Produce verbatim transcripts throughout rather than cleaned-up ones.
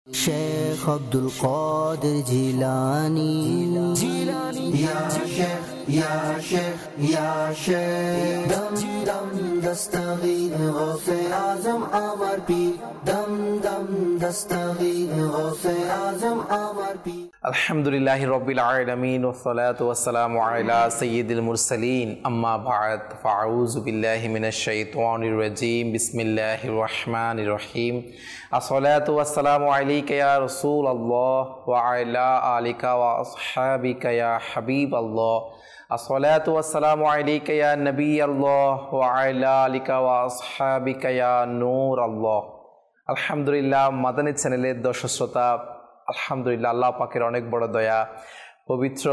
शेख अब्दुल कादिर जिलानी जिलानी या शेख या शेख या शेख दम दम दस्तगीर गौसे आजम अमर पीर दम दम दस्तगीर गौसे आजम अमर पीर अल्हम्दुलिल्लाहि रब्बिल आलमीन वस्सलातु वस्सलामु अला सय्यिदिल मुरसलीन अम्मा बअद फ़अऊज़ु बिल्लाहि मिनश शैतानिर रजीम बिस्मिल्लाहिर रहमानिर रहीम अस्सलातु वस्सलामु अलैका या रसूलल्लाह व अला आलिका व अस्हाबिका या हबीबल्लाह अस्सलातु वस्सलामु अलैका या नबियल्लाह व अला आलिका व अस्हाबिका या नूरल्लाह। अल्हम्दुलिल्लाह मदनी चैनेलेर दर्शक श्रोता আলহামদুলিল্লাহ আল্লাহ পাকের অনেক বড় দয়া পবিত্র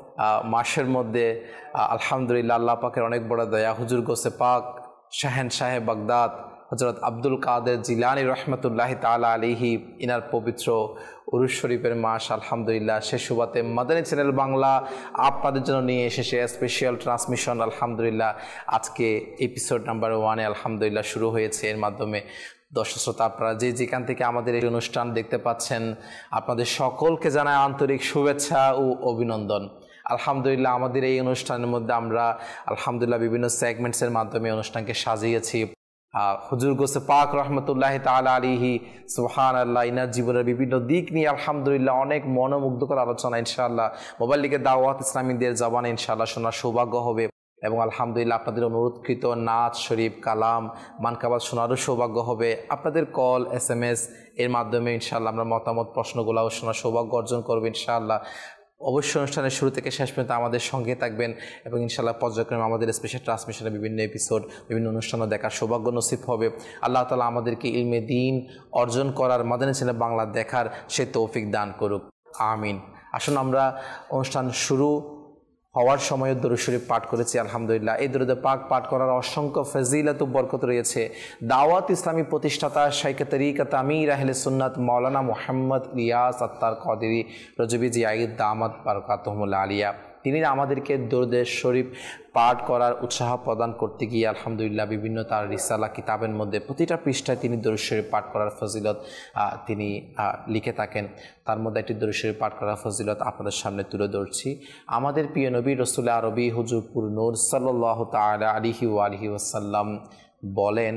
মাসের মধ্যে আলহামদুলিল্লাহ আল্লাহ পাকের অনেক বড় দয়া হুজুর গোসে পাক শাহেনশাহে বাগদাদ হযরত আব্দুল কাদের জিলানী রহমতুল্লাহি তাআলা আলাইহি ইনার পবিত্র উরুস শরীফের মাস আলহামদুলিল্লাহ সে সুবাতে মাদানী চ্যানেল বাংলা আপনাদের জন্য নিয়ে এসেছে স্পেশাল ট্রান্সমিশন। আলহামদুলিল্লাহ আজকে এপিসোড নাম্বার ওয়ানে আলহামদুলিল্লাহ শুরু হয়েছে। এর মাধ্যমে দর্শক শ্রোতা আপনারা যে যেখান থেকে আমাদের এই অনুষ্ঠান দেখতে পাচ্ছেন আপনাদের সকলকে জানায় আন্তরিক শুভেচ্ছা ও অভিনন্দন। আলহামদুলিল্লাহ আমাদের এই অনুষ্ঠানের মধ্যে আমরা আলহামদুলিল্লাহ বিভিন্ন সেগমেন্টসের মাধ্যমে অনুষ্ঠানকে সাজিয়েছি। হুজুর গোসে পাক রহমতুল্লাহি তাআলা আলাইহি সুবহানাল্লাহ ইনার জীবনের বিভিন্ন দিক নিয়ে আলহামদুলিল্লাহ অনেক মনোমুগ্ধকর আলোচনা ইনশাআল্লাহ মোবাইল লিগে দাওয়াত ইসলামীদের জবানে ইনশাআল্লাহ শোনার সৌভাগ্য হবে এবং আলহামদুলিল্লাহ আপনাদের অনুরোধকৃত নাচ শরীফ কালাম মানকাবাত শোনারও সৌভাগ্য হবে। আপনাদের কল এস এম এস এর মাধ্যমে ইনশাআল্লাহ আমরা মতামত প্রশ্নগুলোও শোনার সৌভাগ্য অর্জন করবো ইনশাআল্লাহ। অবশ্যই অনুষ্ঠানের শুরু থেকে শেষ পর্যন্ত আমাদের সঙ্গে থাকবেন এবং ইনশাআল্লাহ পর্যায়ক্রমে আমাদের স্পেশাল ট্রান্সমিশনের বিভিন্ন এপিসোড বিভিন্ন অনুষ্ঠানও দেখার সৌভাগ্য নসিব হবে। আল্লাহ তাআলা আমাদেরকে ইলমে দ্বীন অর্জন করার মাদানী চ্যানেল বাংলা দেখার সে তৌফিক দান করুক, আমিন। আসুন আমরা অনুষ্ঠান শুরু হওয়ার সময় দরুদ শরীফ পাঠ করেছি আলহামদুলিল্লাহ। এই দরুদ পাক পাঠ করার অসংখ্য ফজিলত ও বরকত রয়েছে। দাওয়াত ইসলামী প্রতিষ্ঠাতা শাইখে তরিকত আমির আহলে সুন্নাত মাওলানা মুহাম্মদ ইলিয়াস আত্তার কাদেরী রজবী জিয়াইদ দামাত বারাকাতুহুল আলিয়া তিনি আমাদেরকে দরুদ শরীফ পাঠ করার উৎসাহ প্রদান করতে গিয়ে আলহামদুলিল্লাহ বিভিন্ন তার রিসালা কিতাবের মধ্যে প্রতিটা পৃষ্ঠায় তিনি দরুদ শরীফ পাঠ করার ফজিলত তিনি লিখে থাকেন। তার মধ্যে একটি দরুদ শরীফ পাঠ করার ফজিলত আপনাদের সামনে তুলে ধরছি। আমাদের প্রিয় নবী রাসূল আরবি হুজুর পুর নূর সাল্লাল্লাহু তাআলা আলাইহি ওয়া আলিহি ওয়াসাল্লাম বলেন,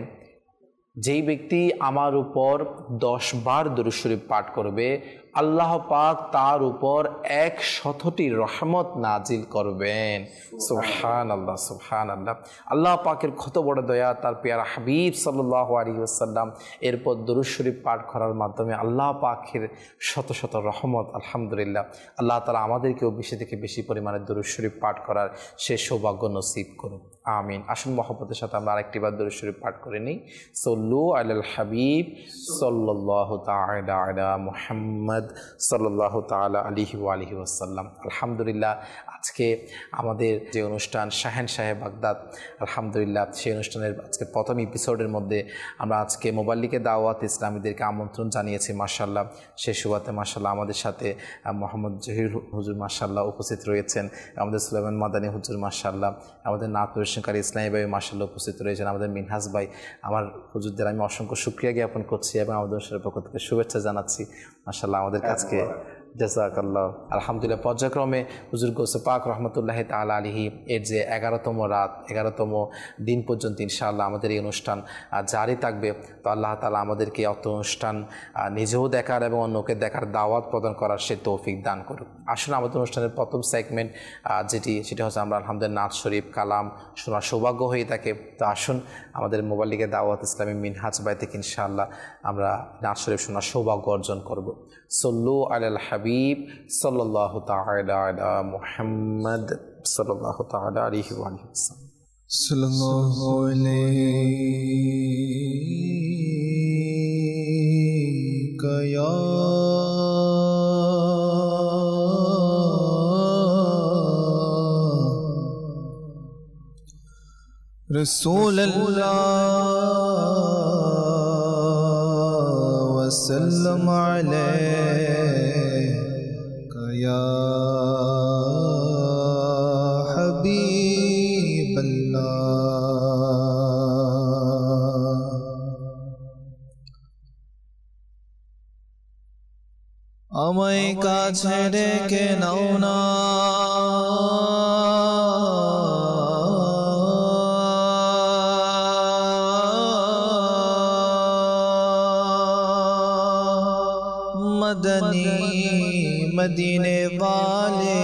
যেই ব্যক্তি আমার উপর দশ বার দরুদ শরীফ পাঠ করবে আল্লাহ পাক তার উপর এক শতটি রহমত নাজিল করবেন। সুবহানাল্লাহ সুবহানাল্লাহ। আল্লাহ পাকের কত বড় দয়া, তার পেয়ারা হাবিব সাল্লাল্লাহু আলাইহি ওয়াসাল্লাম এরপর দরুদ শরীফ পাঠ করার মাধ্যমে আল্লাহ পাকের শত শত রহমত। আলহামদুলিল্লাহ আল্লাহ তাআলা আমাদেরকেও বেশি থেকে বেশি পরিমাণে দরুদ শরীফ পাঠ করার সে সৌভাগ্য নসিব করুন, আমিন। আসুন মহব্বতের সাথে আমরা আরেকটি বার দরুদ শরীফ পাঠ করে নিই। সল্লু আলাল হাবিব সাল্লাল্লাহু তাআলা আলা মুহাম্মদ সাল্লাল্লাহু তাআলা আলাইহি ওয়া আলিহি ওয়াসাল্লাম। আলহামদুলিল্লাহ আজকে আমাদের যে অনুষ্ঠান শাহেনশাহে বাগদাদ আলহামদুলিল্লাহ সেই অনুষ্ঠানের আজকে প্রথম এপিসোডের মধ্যে আমরা আজকে মোবাইল লিগে দাওয়াত ইসলামীদেরকে আমন্ত্রণ জানিয়েছি মাশাআল্লাহ। সেই সুবাদে মাশাআল্লাহ আমাদের সাথে মোহাম্মদ জহির হুজুর মাশাআল্লাহ উপস্থিত রয়েছেন, আমাদের সুলাইমান মাদানী হুজুর মাশাআল্লাহ, আমাদের নাত পরিবেশনকারী ইসলামী ভাই মাশাআল্লাহ উপস্থিত রয়েছেন, আমাদের মিনহাজ ভাই। আমার হুজুরদের আমি অসংখ্য শুকরিয়া জ্ঞাপন করছি এবং আমাদের অনুষ্ঠানের পক্ষ থেকে শুভেচ্ছা জানাচ্ছি মাশাআল্লাহ আমাদের কাছে জাযাকাল্লাহ। আলহামদুলিল্লাহ পর্যায়ক্রমে হুজুর গোসে পাক রহমতুল্লাহি তাআলা আলাইহি এর যে এগারোতম রাত এগারোতম দিন পর্যন্ত ইনশাআল্লাহ আমাদের এই অনুষ্ঠান জারি থাকবে। তো আল্লাহ তাআলা আমাদেরকে অত অনুষ্ঠান নিজেও দেখার এবং অন্যকে দেখার দাওয়াত প্রদান করার সে তৌফিক দান করুক। আসুন আমাদের অনুষ্ঠানের প্রথম সেগমেন্ট যেটি সেটা হচ্ছে আমরা আলহামদুলিল্লাহ নাচ শরীফ কালাম শোনার সৌভাগ্য হয়ে থাকে। তো আসুন আমাদের মোবাইল লিগে দাওয়াত ইসলামী মিনহাজ বাই থেকে ইনশাআল্লাহ আমরা নাচ শরীফ শোনার সৌভাগ্য অর্জন করব। সল্লু আলাল হাবিব সাল্লাল্লাহু তাআলা আলা মুহাম্মদ সাল্লাল্লাহু তাআলা আলাইহি ওয়া আলিহি ওয়াসাল্লাম সাল্লাল্লাহু আলাইকা ইয়া রাসূলুল্লাহ ওয়া সাল্লাম আলাইকা ইয়া হাবিবাল্লাহ। আমায় কাছে ডেকে নাও না मदनी मदीने वाले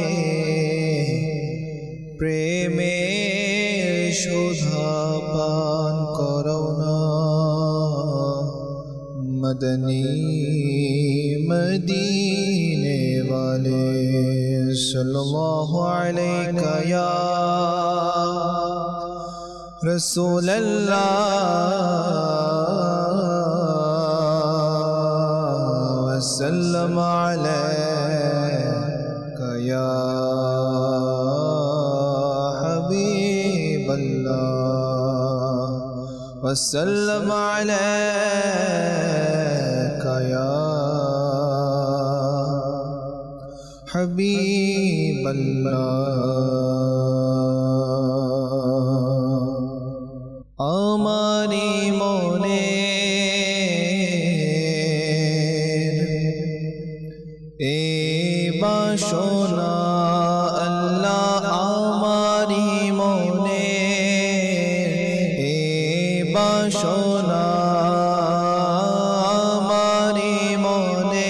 प्रेमे शोधा पान करो ना मदनी मदीने वाले सल्लल्लाहु अलैका या रसूल अल्लाह वसल्लम अलैका या हबीब अल्लाह वसल्लम अलैका या हबीब अल्लाह आमारी मोने ए बाशोना अल्लाह आमारी मोने ए बाशोना आमारी मोने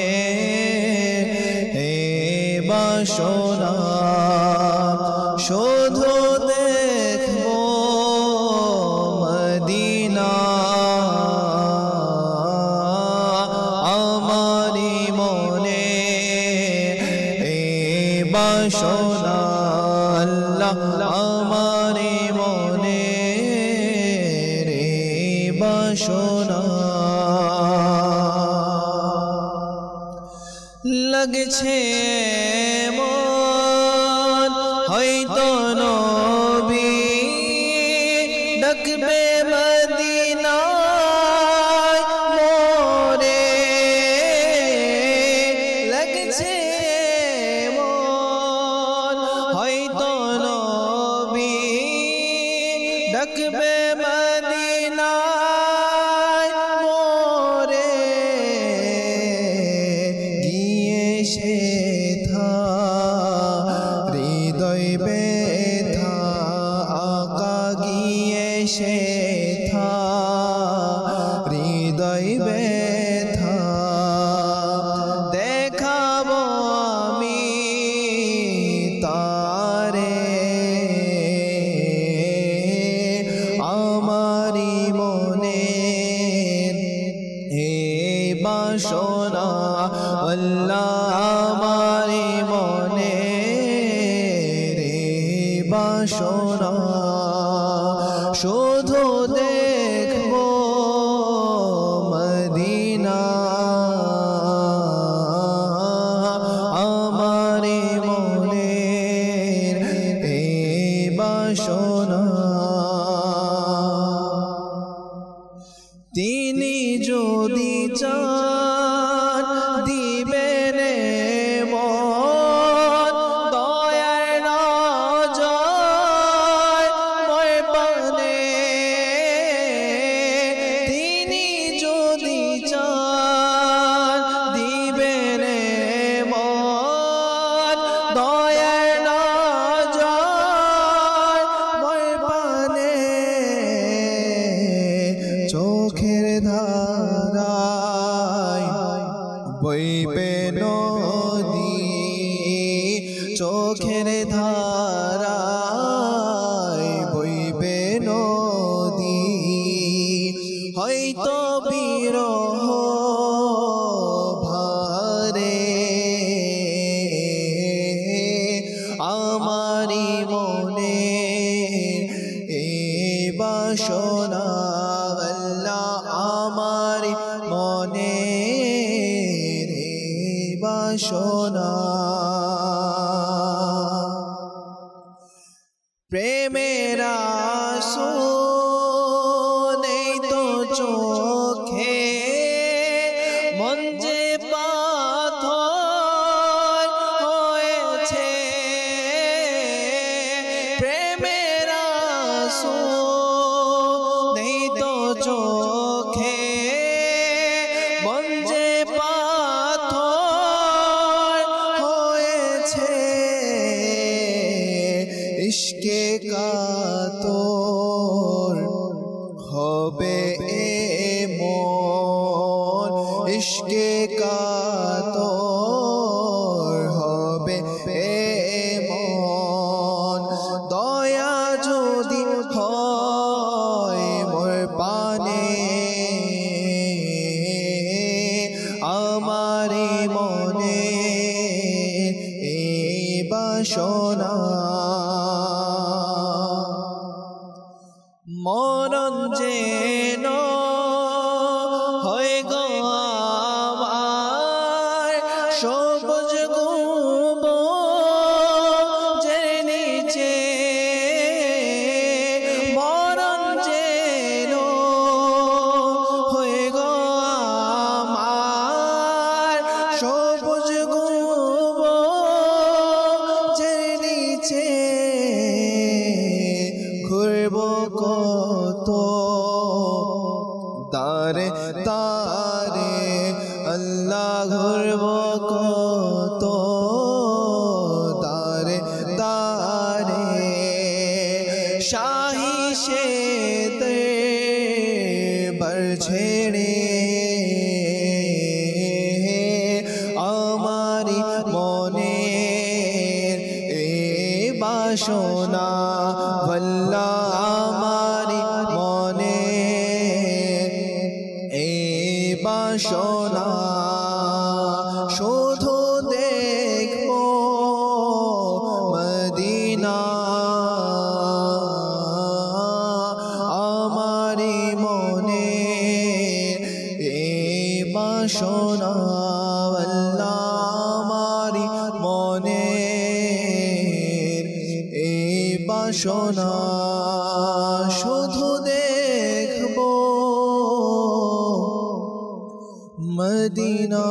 ए बाशोना शोधो देखबो मदीना आमारी मोने बाशोना अल्लाह आमारे मोने रे बाशोना लगछे मन हयतो नबी डाकबे मदीना मोरे लगछे ডাকবে মদিনায় মোরে গিয়ে সেথা হৃদয় ব্যথা আকা গিয়ে সেথা হৃদয় ব্যথা দেখাবো আমি তারে आमारी मोने हे बाशोना अल्लाह आमारी मोने रे बाशोना शुधु देखबो मदीना आमारी मोने रे बाशोना তিনি যদি চান দিবেন মন দয়ার নজর ময় পানে তিনি যদি চান দিবেন মন দয়ার নজর ময় পানে চোখের ধারায় বইবে নদী চোখের ধারায় বইবে নদী হয়তো বিরহ ভারে আমারি মনে এ বাসনা आमारी मोने रे बाशोना प्रेमेरा सोने तो चोखे मन जे पाथर होएछे प्रेमेरा सोने तो चोखे मन जे पाथर কাতর হবে মন, দয়া যদি হয় মোর পানে, আমারে মনে এই বাসনা, মরণ যেন হয় গো আমার সবুজ গম্বুজের নিচে, মরণ যেন হয় গো আমার সবুজ গম্বুজের নিচে, ঘুরব কত তারে তারে আল্লাহ, ঘুরব কত তারে তারে, শাহী শেতে বার ছেড়ে আমারি মনে এই বাসনা, ভল্লা আমারি মনে এই বাসনা, শুধু দেখবো মদিনা, আমারি মনে এই বাসনা, আল্লাহ আমারি মনে এই বাসনা, শুধু দেখবো মদিনা।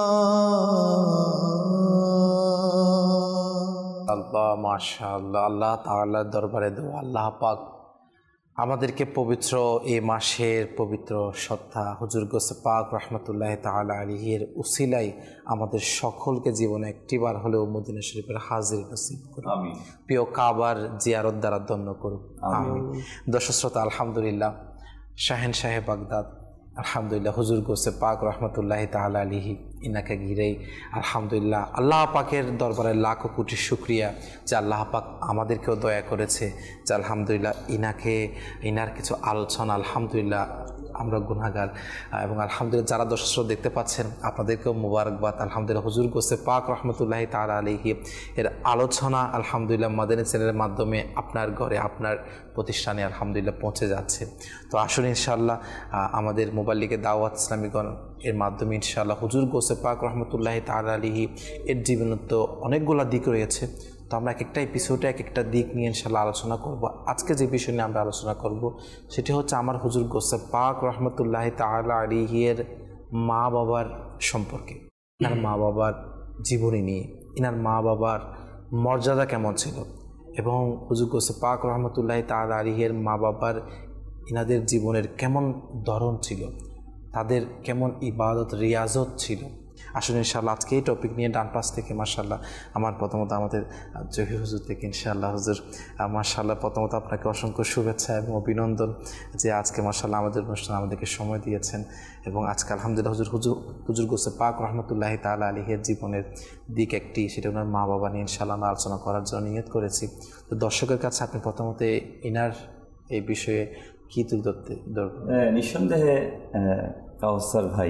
আল্লাহ মাশাআল্লাহ, আল্লাহ তাআলার দরবারে দোয়া, আল্লাহ পাক আমাদেরকে পবিত্র এই মাসের পবিত্র সত্তা হুজুর গোসে পাক রহমতুল্লাহ তাআলা আলাইহির উসিলায় আমাদের সকলকে জীবনে একটিবার হলেও মদিনা শরীফের হাজির নসিব করুন, আমিন। প্রিয় কাবার জিয়ারত দ্বারা ধন্য করুন, আমিন। দর্শক শ্রোতা, আলহামদুলিল্লাহ শাহেন সাহেব বাগদাদ, আলহামদুলিল্লাহ হুজুর গোসে পাক রহমতুল্লাহ তাআলা আলাইহি, ইনাকে ঘিরেই আলহামদুলিল্লাহ আল্লাহ পাকের দরবারে লাখো কোটি শুকরিয়া যে আল্লাহ পাক আমাদেরকেও দয়া করেছে যে আলহামদুলিল্লাহ ইনাকে ইনার কিছু আলোচনা, আলহামদুলিল্লাহ আমরা গুনাহগার এবং আলহামদুলিল্লাহ যারা দর্শক দেখতে পাচ্ছেন আপনাদেরকেও মুবারকবাদ। আলহামদুলিল্লাহ হুজুর গোসে পাক রহমতুল্লাহ তাআলা আলাইহি এর আলোচনা আলহামদুলিল্লাহ মাদানী চ্যানেলের মাধ্যমে আপনার ঘরে আপনার প্রতিষ্ঠানে আলহামদুলিল্লাহ পৌঁছে যাচ্ছে। তো আসুন ইনশাআল্লাহ আমাদের মোবাইল লিগে দাওয়াত ইসলামীগণ এর মাধ্যমে ইনশাআল্লাহ হুজুর গোসে পাক রহমতুল্লাহ তাআলা আলাইহি এর জীবনত অনেকগুলো দিক রয়েছে। তো আমরা এক একটা এপিসোডে এক একটা দিক নিয়ে ইনশাআল্লাহ আলোচনা করব। আজকে যে বিষয় নিয়ে আমরা আলোচনা করব সেটি হচ্ছে আমার হুজুর গোসে পাক রহমতুল্লাহ তাআলা আলাইহি এর মা বাবার সম্পর্কে, ইনার মা বাবার জীবনী নিয়ে, ইনার মা বাবার মর্যাদা কেমন ছিল এবং হুজুর গোসে পাক রহমতুল্লাহ তাআলা আলাইহি এর মা বাবার ইনাদের জীবনের কেমন ধরন ছিল, তাদের কেমন ইবাদত রিয়াজত ছিল। আসলে ইনশাআল্লাহ আজকে এই টপিক নিয়ে ডান পাশ থেকে মাশাআল্লাহ আমার প্রথমত আমাদের জহির হুজুর থেকে ইনশাআল্লাহ হুজুর মাশাআল্লাহ প্রথমত আপনাকে অসংখ্য শুভেচ্ছা এবং অভিনন্দন যে আজকে মাশাআল্লাহ আমাদের অনুষ্ঠান আমাদেরকে সময় দিয়েছেন এবং আজকে আলহামদুলিল্লাহ হুজুর হুজুর হুজুর গোসে পাক রহমতুল্লাহ তাআলা আলাইহির জীবনের দিক একটি, সেটা ওনার মা বাবা নিয়ে ইনশাআল্লাহ আমরা আলোচনা করার জন্য নিয়ত করেছি। তো দর্শকের কাছে আপনি প্রথমত ইনার এই বিষয়ে কি তুলে ধরতে দরকার? নিঃসন্দেহে কাউসার ভাই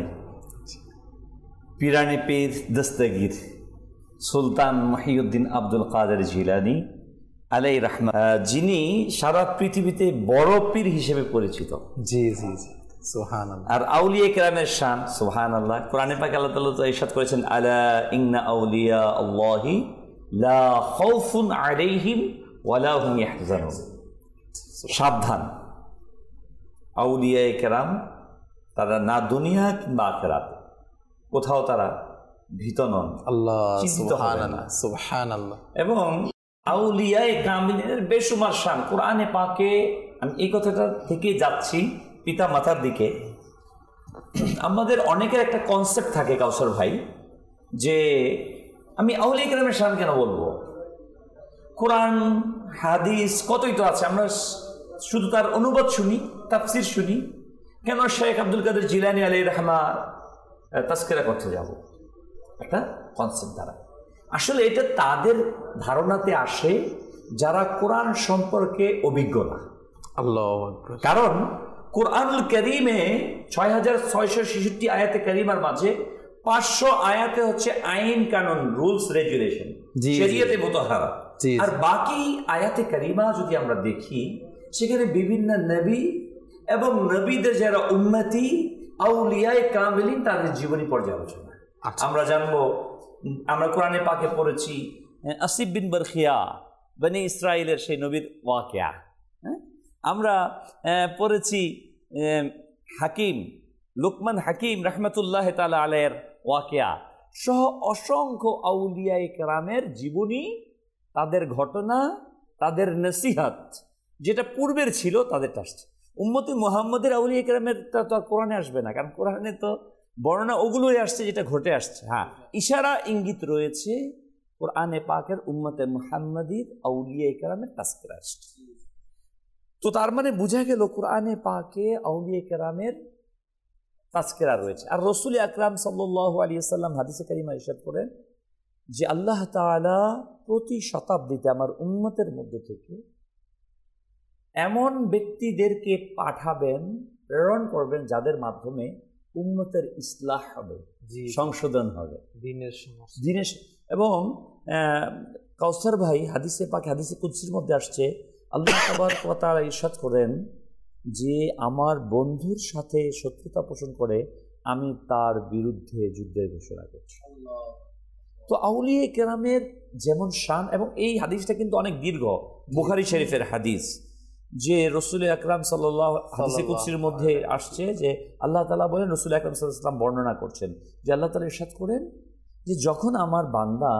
পিরানে পীর দস্তগীর সুলতান মহিউদ্দিন আব্দুল কাদের জিলানী আলাই রহমা, যিনি সারা পৃথিবীতে বড় পীর হিসেবে পরিচিত। জি জি জি সুবহানাল্লাহ। আর আউলিয়া কেরামের শান সুবহানাল্লাহ। কোরআনে পাক আল্লাহ তাআলা তো ইরশাদ করেছেন, আলা ইন্না আউলিয়া আল্লাহি লা খাউফুন আলাইহিম ওয়ালা হুম ইয়াহজানুন। সাবধান, আউলিয়া কেরাম তারা না দুনিয়া কিংবা আখিরাত কোথাও তারা ভীত নন, আল্লাহ চিন্তিত হবেন না। সুবহানাল্লাহ। এবং আউলিয়ায়ে কামিলের বেশুমার শান কোরআনে পাকে। আমি এই কথাটা থেকে যাচ্ছি পিতা মাতার দিকে। আমাদের অনেকের একটা কনসেপ্ট থাকে কাউসার ভাই, যে আমি আউলিয়া কেরামের শান কেন বলবো, কোরআন হাদিস কতই তো আছে, আমরা শুধু তার অনুবাদ শুনি, তাফসির শুনি। কেন শেখ আব্দুল কাদের জিলানী আলাইহির রহমা তাজকিরা করতে যাব, একটা কনসেপ্ট দ্বারা। আসলে এটা তাদের ধারণাতে আসে যারা কোরআন সম্পর্কে অভিজ্ঞ না। আল্লাহ, কারণ কোরআনুল কারীমে ছয় হাজার ছয়শো ছেষট্টি আয়াতে কারিমার মাঝে পাঁচশো আয়াতে হচ্ছে আইন কানুন, রুলস রেগুলেশন, শরিয়তে মুতাহহারা। আর বাকি আয়াতে কারিমা যদি আমরা দেখি, সেখানে বিভিন্ন নবী এবং নবীদের যারা উম্মতি আউলিয়ায়ে কামিলিন তাদের জীবনী পর্যালোচনা আমরা জানবো। আমরা কোরআনে পাকে পড়েছি আসিব বিন বরখিয়া বনি ইসরাইলের সেই নবীর ওয়াকিয়া, হ্যাঁ? আমরা পড়েছি হাকিম লুকমান হাকিম রহমতুল্লাহ তাআলা আলাইহির ওয়াকিয়া সহ অসংখ্য আউলিয়ায়ে কেরামের জীবনী, তাদের ঘটনা, তাদের নসিহত যেটা পূর্বের ছিল তাদেরটা আসছে। উম্মতি মুহাম্মদের আউলিয়ায়ে কেরামের তো আর কোরআনে আসবে না, কারণ কোরআনে তো বর্ণনা ওগুলোই আসছে যেটা ঘটে আসছে। হ্যাঁ, ইশারা ইঙ্গিত রয়েছে কোরআনে পাকের উম্মতে মুহাম্মাদির আউলিয়ায়ে কেরামের তাজকিরা আসছে। তো তার মানে বোঝা গেল কোরআনে পাকে আউলিয়ায়ে কেরামের তাজকিরা রয়েছে। আর রাসূল আকরাম সাল্লাল্লাহু আলাইহি ওয়াসাল্লাম হাদিসে কারিমা ইরশাদ করেন যে আল্লাহ তাআলা প্রতি শতাব্দীতে আমার উম্মতের মধ্য থেকে এমন ব্যক্তিদেরকে পাঠাবেন, প্রেরণ করবেন যাদের মাধ্যমে উম্মতের ইসলাহ হবে, সংশোধন হবে দ্বীনের দ্বীনের। এবং কাউসার ভাই হাদিসে পাক হাদিসে কুদসির মধ্যে আসছে, আল্লাহ তাবারক ওয়া তাআলা ইরশাদ করেন যে আমার বন্ধুর সাথে শত্রুতা পোষণ করে আমি তার বিরুদ্ধে যুদ্ধের ঘোষণা করছি। তো আউলিয়ায়ে কেরামের যেমন শান, এবং এই হাদিসটা কিন্তু অনেক দীর্ঘ, বুখারী শরীফের হাদিস, যে রাসূল আকরাম সাল্লাল্লাহু হাদিসে কুদসির মধ্যে আসছে যে আল্লাহ তাআলা বলেন, রাসূল আকরাম সাল্লাল্লাহু আলাইহি ওয়াসাল্লাম বর্ণনা করছেন যে আল্লাহ তাআলা ইরশাদ করেন যে যখন আমার বান্দা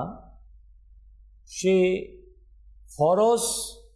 সে ফরজ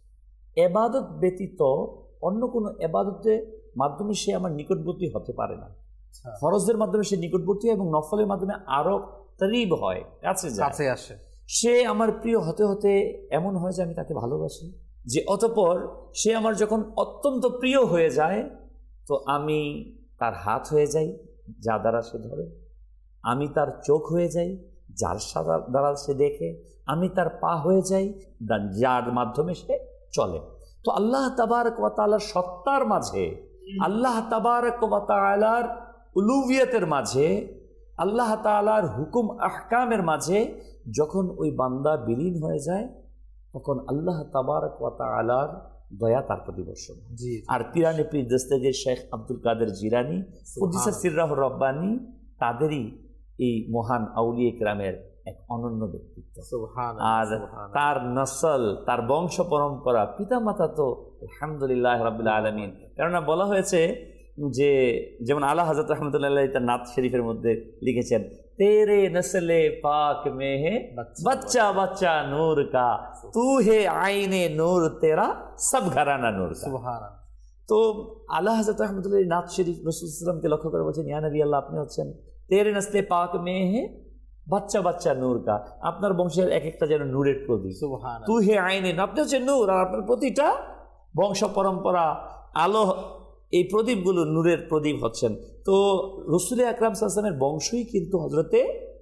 ইবাদত ব্যতীত অন্য কোনো ইবাদতের মাধ্যমে সে আমার নিকটবর্তী হতে পারে না, ফরজের মাধ্যমে সে নিকটবর্তী এবং নফলের মাধ্যমে আরো করিব হয়, কাছে যায়, কাছে আসে, সে আমার প্রিয় হতে হতে এমন হয় যে আমি তাকে ভালোবাসি, যে অতঃপর সে আমার যখন অত্যন্ত প্রিয় হয়ে যায় তো আমি তার হাত হয়ে যাই যা দ্বারা সে ধরে, আমি তার চোখ হয়ে যাই যার দ্বারা সে দেখে, আমি তার পা হয়ে যাই যার মাধ্যমে সে চলে। তো আল্লাহ তাবারক ওয়া তাআলার সত্তার মাঝে, আল্লাহ তাবারক ওয়া তাআলার উলুহিয়তের মাঝে, আল্লাহ তাআলার হুকুম আহকামের মাঝে যখন ওই বান্দা বিলীন হয়ে যায় তখন আল্লাহ তাবারক ওয়া তাআলার দয়া তার প্রতি বর্ষণ। আর পিরানে পীর দস্তগীর শেখ আব্দুল কাদের জিলানী কুদ্দিসা সিররাহুর রব্বানী তাদেরই এই মহান আউলিয়া কেরামের এক অনন্য ব্যক্তিত্ব। আর তার নসল, তার বংশ পরম্পরা, পিতা মাতা তো আলহামদুলিল্লাহ রাব্বিল আলামিন। কেননা বলা হয়েছে যে, যেমন আলা হযরত রাহমাতুল্লাহি আলাইহি তার নাত শরীফের মধ্যে লিখেছেন, তেরে নসলে পাক মে হে বাচ্চা বাচ্চা নূর কা, তু হে আইনে নূর তেরা সব ঘরানা নূর কা। সুবহানাল্লাহ। তো আলা হযরত রাহমাতুল্লাহি নাত শরীফ রাসূল সাল্লাল্লাহু আলাইহি ওয়াসাল্লামকে লক্ষ্য করে বলছেন, ইয়া নবী আল্লাহ, আপনি হচ্ছেন তেরে নসলে পাক মে হে বাচ্চা বাচ্চা নূর কা, আপনার বংশের এক একটা যেন নূরের প্রদীপ। সুবহানাল্লাহ। তু হে আইনে, আপনি হচ্ছেন নূর, আর আপনার প্রতিটা বংশ পরম্পরা আলো, এই প্রদীপগুলো নূরের প্রদীপ হচ্ছেন। তো রাসূল আকরাম সাল্লাল্লাহু আলাইহি ওয়াসাল্লামের বংশই কিন্তু হযরতে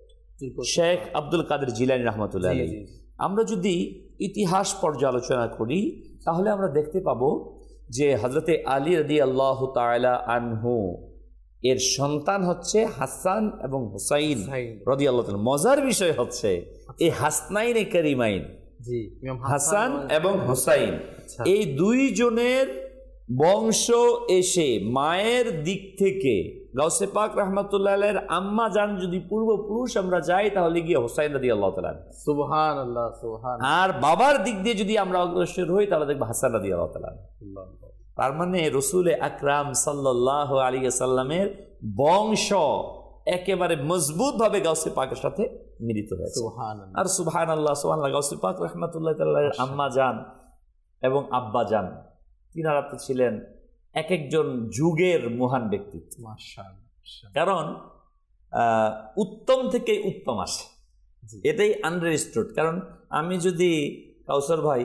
শেখ আব্দুল কাদের জিলানী রাহমাতুল্লাহ আলাইহি। আমরা যদি ইতিহাস পর্যালোচনা করি তাহলে আমরা দেখতে পাবো যে হযরতে আলী রাদিয়াল্লাহু তাআলা আনহু এর সন্তান হচ্ছে হাসান এবং হুসাইন রাদিয়াল্লাহু তাআলা। মজার বিষয় হচ্ছে এই হাসনাইনে কারিমাইন, হাসান এবং হুসাইন, এই দুইজনের বংশ এসে মায়ের দিক থেকে গাউসে পাক রাহমাতুল্লাহ আলাইহির আম্মা জান যদি পূর্বপুরুষ আমরা যাই তাহলে গিয়ে হুসাইন রাদিয়াল্লাহু তাআলা, সুবহানাল্লাহ সুবহানাল্লাহ। আর বাবার দিক দিয়ে যদি আমরা অগ্রসর হই তাহলে দেখব হাসান রাদিয়াল্লাহু তাআলা। তার মানে রাসূল আকরাম সাল্লাল্লাহু আলাইহি ওয়াসাল্লামের বংশ একেবারে মজবুত ভাবে গাউসে পাকের সাথে মিলিত হয়েছে। সুবহানাল্লাহ। আর সুবহানাল্লাহ সুবহানাল্লাহ। গাউসে পাক রাহমাতুল্লাহ তাআলা আম্মা জান এবং আব্বা জান তিনারা তো ছিলেন এক একজন যুগের মহান ব্যক্তিত্ব। মাশাআল্লাহ। কারণ উত্তম থেকে উত্তম আসে, এটাই আন্ডারস্টুড। কারণ আমি যদি কাউসার ভাই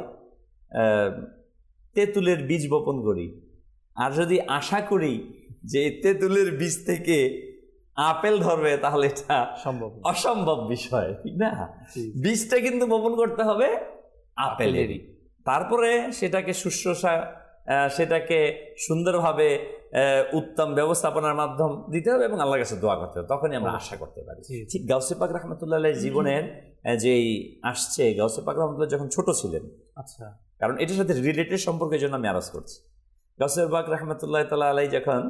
তেঁতুলের বীজ বপন করি আর যদি আশা করি যে তেঁতুলের বীজ থেকে আপেল ধরবে, তাহলে এটা সম্ভব অসম্ভব বিষয়, ঠিক না? বীজটা কিন্তু বপন করতে হবে আপেলেরই, তারপরে সেটাকে শুশ্রূষা, সেটাকে সুন্দরভাবে উত্তম ব্যবস্থাপনার মাধ্যম দিতে হবে এবং আল্লাহর কাছে দোয়া করতে হবে, তখনই আমরা আশা করতে পারি। ঠিক গাউসে পাক রাহমাতুল্লাহ আলাইহির জীবনের যেই আসছে, গাউসে পাক রাহমাতুল্লাহ যখন ছোট ছিলেন, আচ্ছা, কারণ এটার সাথে রিলেটেড সম্পর্কের জন্য আমি আরজ করছি। গাউসে পাক রাহমাতুল্লাহ তাআলা আলাইহি যখন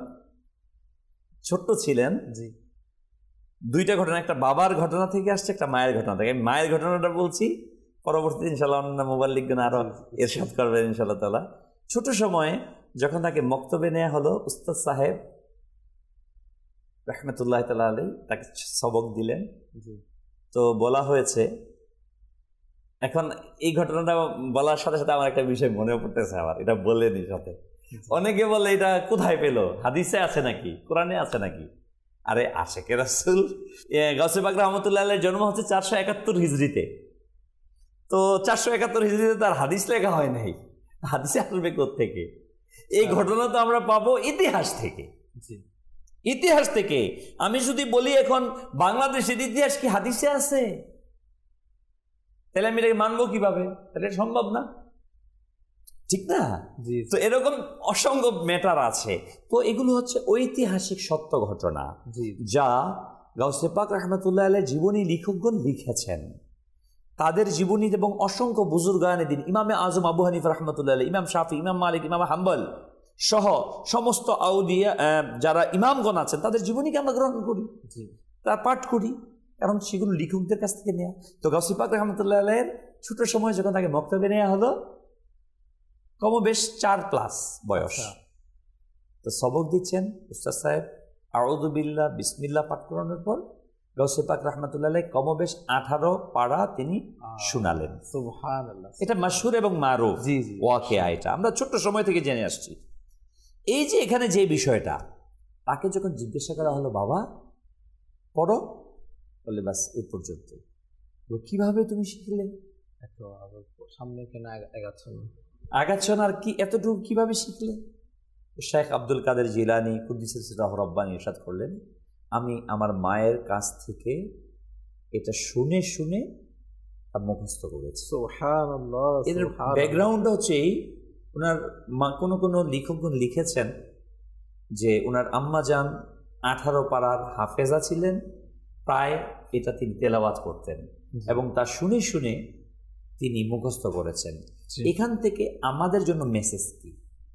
ছোট্ট ছিলেন, জি, দুইটা ঘটনা, একটা বাবার ঘটনা থেকে আসছে, একটা মায়ের ঘটনা থেকে। আমি মায়ের ঘটনাটা বলছি, পরবর্তীতে ইনশাআল্লাহ অন্য মোবাইল লিখবেন আরো ইরশাদ করবেন ইনশাআল্লাহ তাআলা। ছোট সময়ে যখন তাকে মক্তবে নেওয়া হলো, উস্তাদ সাহেব রাহমাতুল্লাহ তাআলা আলাইহি তাকে সবক দিলেন। তো বলা হয়েছে, এখন এই ঘটনাটা বলার সাথে সাথে আমার একটা বিষয় মনে পড়তেছে, আবার এটা বলে দিই সাথে। অনেকে বলে এটা কোথায় পেলো, হাদিসে আছে নাকি, কোরআনে আছে নাকি? আরে আশেকে রাসূল গাউসে পাক রাহমাতুল্লাহ আলাইহির জন্ম হচ্ছে চারশো একাত্তর হিজরিতে। তো চারশো একাত্তর হিজরিতে তার হাদিস লেখা হয় নাই, হাদিসে আসবে কোত্থেকে? এই ঘটনা তো আমরা পাবো ইতিহাস থেকে। ইতিহাস থেকে আমি যদি বলি এখন বাংলাদেশের ইতিহাস কি হাদিসে আছে, তাহলে আমি এটাকে মানবো কিভাবে? তাহলে সম্ভব না, ঠিক না? তো এরকম অসংখ্য ম্যাটার আছে। তো এগুলো হচ্ছে ঐতিহাসিক সত্য ঘটনা যা গাউসে পাক রাহমাতুল্লাহ আলাইহির জীবনী লিখকগণ লিখেছেন। তাদের জীবনী এবং অসংখ্য বুজুর্গানে দিন, ইমামে আজম আবু হানিফা রাহমাতুল্লাহ আলাইহি, ইমাম শাফি, ইমাম মালিক, ইমাম হাম্বল সহ সমস্ত আউলিয়া যারা ইমামগণ আছেন, তাদের জীবনীকে আমরা গ্রহণ করি, তা পাঠ করি, কারণ সেগুলো লিখকদের কাছ থেকে নেওয়া। তো গাউসে পাক রাহমাতুল্লাহ আলাইহির ছোট সময় যখন তাকে মক্তবে নেওয়া হলো, কম বেশ চার প্লাস বয়স, তো সবক দিচ্ছেন উস্তাদ সাহেব। আউযু বিল্লাহ বিসমিল্লাহ পাঠ করানোর পর গাউসে পাক রাহমাতুল্লাহ আলাইহি কমবেশ আঠারো পারা তিনি শুনালেন। সুবহানাল্লাহ, এটা মাশহুর এবং মারুফ ওয়াকিয়া, এটা আমরা ছোট্ট সময় থেকে জেনে আসছি। এই যে এখানে যে বিষয়টা, তাকে যখন জিজ্ঞাসা করা হলো, বাবা পড়ো, বলে বাস এই পর্যন্ত। কিভাবে তুমি শিখলে? সামনে কেন আগাচ্ছ না আগাচ্ছ না আর কি, এতটুকু কিভাবে শিখলে? শেখ আব্দুল কাদের জিলানী কুদ্দিসুস সিররাহু রব্বানী ইরশাদ করলেন, আমি আমার মায়ের কাছ থেকে এটা শুনে শুনে মুখস্থ করেছি। সুবহানাল্লাহ। এর ব্যাকগ্রাউন্ডটা হচ্ছে এই, ওনার মা, কোনো কোনো লেখকগণ লিখেছেন যে ওনার আম্মা জান আঠারো পাড়ার হাফেজা ছিলেন, প্রায় এটা তিনি তেলাওয়াত করতেন এবং তা শুনে শুনে তিনি মুখস্থ করেছেন। এখান থেকে আমাদের জন্য মেসেজ কি?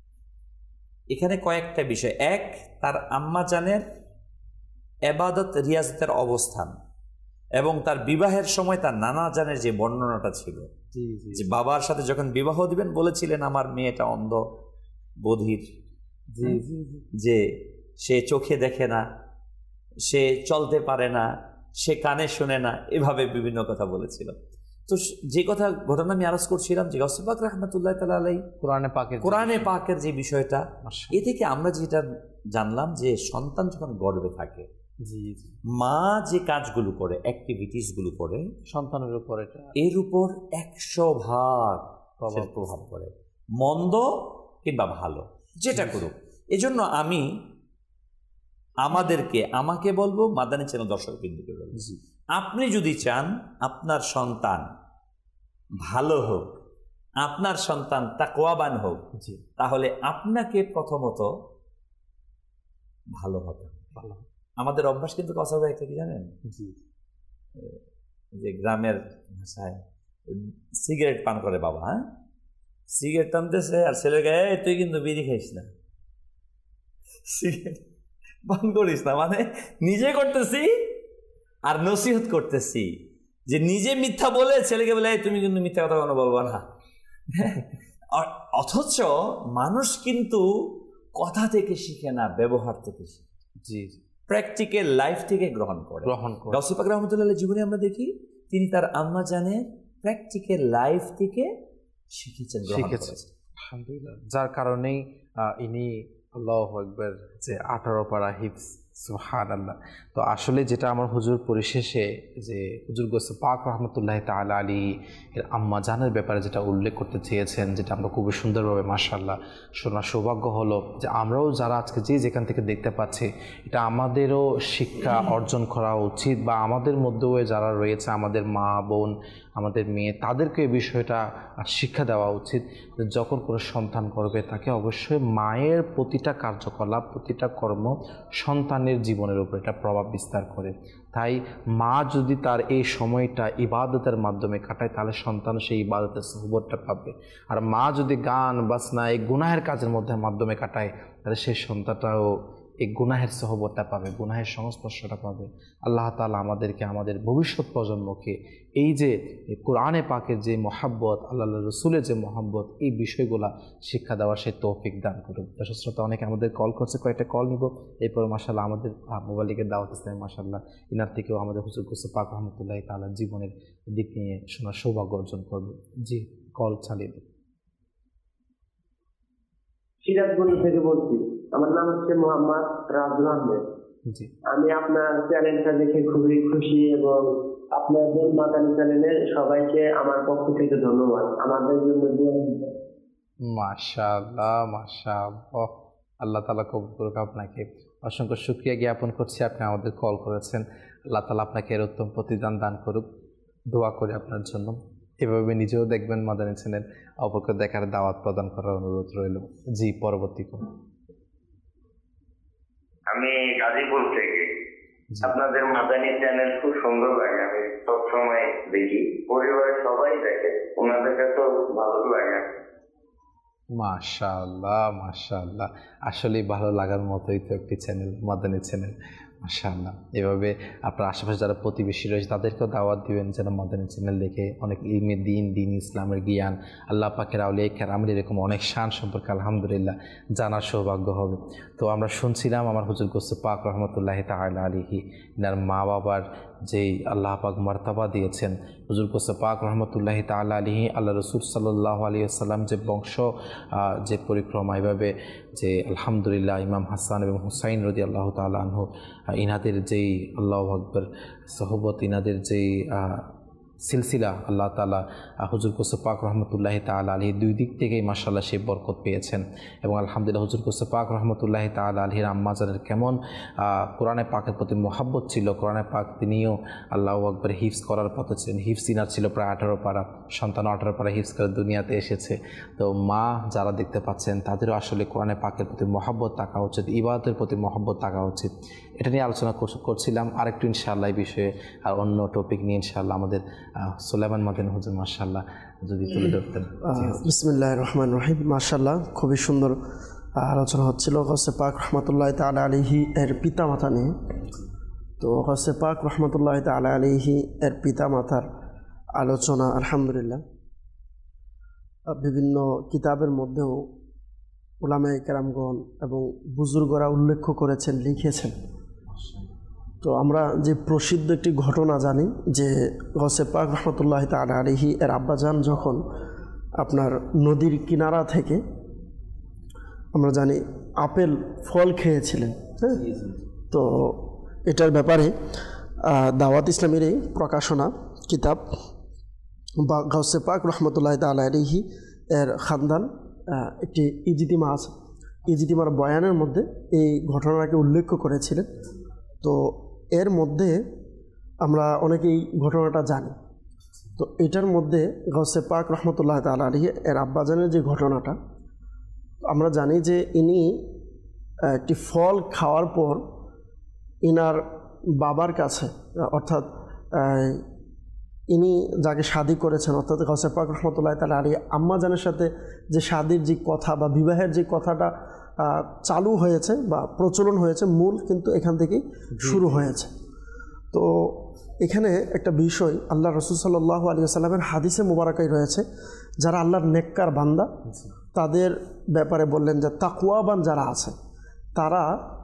এখানে কয়েকটা বিষয়। এক, তার আম্মা জানের ইবাদত রিয়াজতের অবস্থান এবং তার বিবাহের সময় তার নানা জানের যে বর্ণনাটা ছিল, যে বাবার সাথে যখন বিবাহ দিবেন বলেছিলেন আমার মেয়েটা অন্ধ বধির, যে সে চোখে দেখে না, সে চলতে পারে না, সে কানে শোনে না, এভাবে বিভিন্ন কথা বলেছিল। তো যে কথা ঘটনা আমি আরজ করছিলাম যে গাউসে পাক রাহমাতুল্লাহ তাআলা আলাইহি কোরআনে পাকের কোরআনে পাকের যে বিষয়টা, এ থেকে আমরা যেটা জানলাম যে সন্তান যখন গর্ভে থাকে, জি জি মা যে কাজগুলো করে, অ্যাক্টিভিটিস গুলো করে সন্তানের উপর, এটা এর উপর একশো ভাগ প্রভাব পড়ে, মন্দ কিংবা ভালো যেটা করুক। এজন্য আমি আমাদেরকে আমাকে বলবো, মাদানী চ্যানেল দর্শক বিন্দুকে বলবো, আপনি যদি চান আপনার সন্তান ভালো হোক, আপনার সন্তান তাকওয়াবান হোক, তাহলে আপনাকে প্রথমত ভালো হতে ভালো। আমাদের অভ্যাস কিন্তু কথা একটা কি জানেন, যে গ্রামের ভাষায় সিগারেট পান করে বাবা, হ্যাঁ সিগারেট টানতেছে আর ছেলেকে, এই তুই কিন্তু বিড়ি খাইস না, সিগারেট পান করিস না, মানে নিজে করতেছি আর নসিহত করতেছি, যে নিজে মিথ্যা বলে ছেলেকে বলে তুমি কিন্তু মিথ্যা কথা কোনো বলবো না। অথচ মানুষ কিন্তু কথা থেকে শিখে না, ব্যবহার থেকে শিখে, জি প্র্যাকটিক্যাল লাইফ থেকে গ্রহণ করে গ্রহণ করে গাউসে পাক রাহমাতুল্লাহ আলাইহির জীবনে আমরা দেখি তিনি তার আম্মা জানের প্র্যাকটিক্যাল লাইফ থেকে শিখেছেন, শিখেছেন আলহামদুলিল্লাহ, যার কারণেই ইনি আল্লাহু আকবার যে আঠারো পারা হিফজ সুবহানাল্লাহ। তো আসলে যেটা আমার হুজুর পরিশেষে যে হুজুর গোসে পাক রহমতুল্লাহ তাআলা আলাইহি এর আম্মা জানের ব্যাপারে যেটা উল্লেখ করতে চেয়েছেন, যেটা আমরা খুবই সুন্দরভাবে মাশাআল্লাহ শোনার সৌভাগ্য হলো, যে আমরাও যারা আজকে যে যেখান থেকে দেখতে পাচ্ছি, এটা আমাদেরও শিক্ষা অর্জন করা উচিত, বা আমাদের মধ্যেও যারা রয়েছে আমাদের মা বোন আমাদের মেয়ে, তাদেরকে এই বিষয়টা শিক্ষা দেওয়া উচিত। যখন কোনো সন্তান করবে তাকে অবশ্যই মায়ের প্রতিটা কার্যকলাপ প্রতিটা কর্ম সন্তানের জীবনের উপর এটা প্রভাব বিস্তার করে। তাই মা যদি তার এই সময়টা ইবাদতের মাধ্যমে কাটায়, তাহলে সন্তান সেই ইবাদতের সুবরটা পাবে। আর মা যদি গান বাজনা এই গুনাহের কাজের মধ্যে মাধ্যমে কাটায়, তাহলে সেই সন্তানটাও এই গুনাহের সহবতটা পাবে, গুনাহের সংস্পর্শটা পাবে। আল্লাহ তাআলা আমাদেরকে আমাদের ভবিষ্যৎ প্রজন্মকে এই যে কোরআনে পাকের যে মহাব্বত, আল্লাহ রসুলের যে মহাব্বত, এই বিষয়গুলা শিক্ষা দেওয়ার সেই তৌফিক দান করুক। দর্শক শ্রোতা, অনেকে আমাদের কল করছে, কয়েকটা কল নিব। এরপর মাশাআল্লাহ আমাদের মোবাইলের দাওয়াত ইসলামে মাশাআল্লাহ ইনার থেকেও আমাদের হুজুর গোসে পাক রহমতুল্লাহ তাআলার জীবনের দিক নিয়ে শোনার সৌভাগ্য অর্জন করব। জি, কল চালিয়ে দেব। সিরাজগঞ্জ থেকে বলছি, আমার নাম হচ্ছে মোহাম্মদ রাজুল আহমেদ। জি, আমি আপনার চ্যানেলটা দেখে খুবই খুশি এবং আপনাদের মাদানী চ্যানেলের সবাইকে আমার পক্ষ থেকে ধন্যবাদ। আমাদের জন্য দোয়া করবেন। মাশাআল্লাহ মাশাআল্লাহ, আল্লাহ তাআলা কবুল করুক। আপনাকে অসংখ্য শুকরিয়া জ্ঞাপন করছি, আপনি আমাদের কল করেছেন। আল্লাহ তাআলা আপনাকে এর উত্তম প্রতিদান দান করুক। দোয়া করি আপনার জন্য। এভাবে নিজেও দেখবেন মাদানী চ্যানেল, অপরকে দেখার দাওয়াত প্রদান করার অনুরোধ রইল। জি, পরবর্তী কোন। আমি গাজীপুর থেকে। আপনাদের মাদানী চ্যানেল খুব সুন্দর লাগে, আমি সবসময় দেখি, পরিবারের সবাই দেখে, ওনাদের কাছে ভালো লাগে। মাশাআল্লাহ মাশাআল্লাহ, আসলেই ভালো লাগার মতোই তো একটি চ্যানেল মাদানী চ্যানেল। মাশাআল্লাহ, এভাবে আপনার আশেপাশে যারা প্রতিবেশী রয়েছে তাদেরকেও দাওয়াত দিবেন, যেন মাদানী চ্যানেল দেখে অনেক ইলমে দিন দিন ইসলামের জ্ঞান, আল্লাহ পাকের আউলিয়া কেরামের এরকম অনেক শান সম্পর্কে আলহামদুলিল্লাহ জানার সৌভাগ্য হবে। তো আমরা শুনছিলাম আমার হুজুর গোসে পাক রহমতুল্লাহ তাআলা আলাইহি ইনার মা বাবার যেই আল্লাহ পাক মার্তাবা দিয়েছেন, হুজুর গোসে পাক রহমতুল্লাহ তাআলা আলাইহি আল্লাহ রসুল সাল্লাল্লাহু আলাইহি ওয়াসাল্লাম যে বংশ যে পরিক্রমা, এভাবে যে আলহামদুলিল্লাহ ইমাম হাসান এবং হুসাইন রাদিয়াল্লাহু তাআলা আনহু, ইনাদের যেই আল্লাহু আকবার সহবত, ইনাদের যেই সিলসিলা, আল্লাহ তাআলা হুজুর গোসে পাক রহমতুল্লাহ তাআলা আলাইহি দুই দিক থেকেই মাশাআল্লাহ সেই বরকত পেয়েছেন। এবং আলহামদুলিল্লাহ হুজুর গোসে পাক রহমতুল্লাহ তাআলা আলাইহির আম্মাজানের কেমন কোরআনে পাকের প্রতি মহাব্বত ছিল, কোরআনে পাক তিনিও আল্লাহু আকবার হিফজ করার পথে ছিলেন। হিফজ ইনার ছিল প্রায় আঠারো পারা, সন্তান আঠারো পারা হিফজ করে দুনিয়াতে এসেছে। তো মা যারা দেখতে পাচ্ছেন তাদেরও আসলে কোরআনে পাকের প্রতি মহাব্বত থাকা উচিত, ইবাদতের প্রতি মহাব্বত থাকা উচিত। এটা নিয়ে আলোচনা করছিলাম। আরেকটু ইনশাআল্লাহ এই বিষয়ে আর অন্য টপিক নিয়ে ইনশাআল্লাহ আমাদের সুলাইমান মাদানী হুজুর মাশাআল্লাহ যদি তুলে ধরতেন। বিসমিল্লাহির রহমানির রহিম। মাশাআল্লাহ, খুবই সুন্দর আলোচনা হচ্ছিল গৌসে পাক রহমতুল্লাহ তাআলা আলাইহি এর পিতামাতা নিয়ে। তো গৌসে পাক রহমতুল্লাহ তাআলা আলাইহি এর পিতামাতার আলোচনা আলহামদুলিল্লাহ বিভিন্ন কিতাবের মধ্যেও উলামায়ে কেরামগণ এবং বুজুর্গরা উল্লেখ করেছেন, লিখেছেন। তো আমরা যে প্রসিদ্ধ একটি ঘটনা জানি যে গৌসে পাক রহমতুল্লাহ তাআলা আলাইহি এর আব্বাজান যখন আপনার নদীর কিনারা থেকে আমরা জানি আপেল ফল খেয়েছিলেন, হ্যাঁ। তো এটার ব্যাপারে দাওয়াত ইসলামের এই প্রকাশনা কিতাব বা গৌসে পাক রহমতুল্লাহ তাআলা আলাইহি এর খানদান একটি ইজতিমা আছে। ইজতিমার বয়ানের মধ্যে এই ঘটনাকে উল্লেখ করেছিলেন। তো এর মধ্যে আমরা অনেকেই ঘটনাটা জানি। তো এটার মধ্যে গৌসে পাক রহমতুল্লাহ তাআলা আলাইহি এর আব্বাজানের যে ঘটনাটা, আমরা জানি যে ইনি একটি ফল খাওয়ার পর ইনার বাবার কাছে, অর্থাৎ ইনি যাকে শাদী করেছেন অর্থাৎ গৌসে পাক রহমতুল্লাহ তাআলা আলাইহি আম্মাজানের সাথে যে শাদীর যে কথা বা বিবাহের যে কথাটা চালু হয়েছে বা প্রচলন হয়েছে, মূল কিন্তু এখান থেকেই শুরু হয়েছে। তো এখানে একটা বিষয় আল্লাহ রসুল সাল্লাল্লাহু আলাইহি ওয়াসাল্লামের হাদিসে মুবারাকায় রয়েছে, যারা আল্লাহর নেককার বান্দা তাদের ব্যাপারে বললেন যে তাকওয়াবান যারা আছে তারা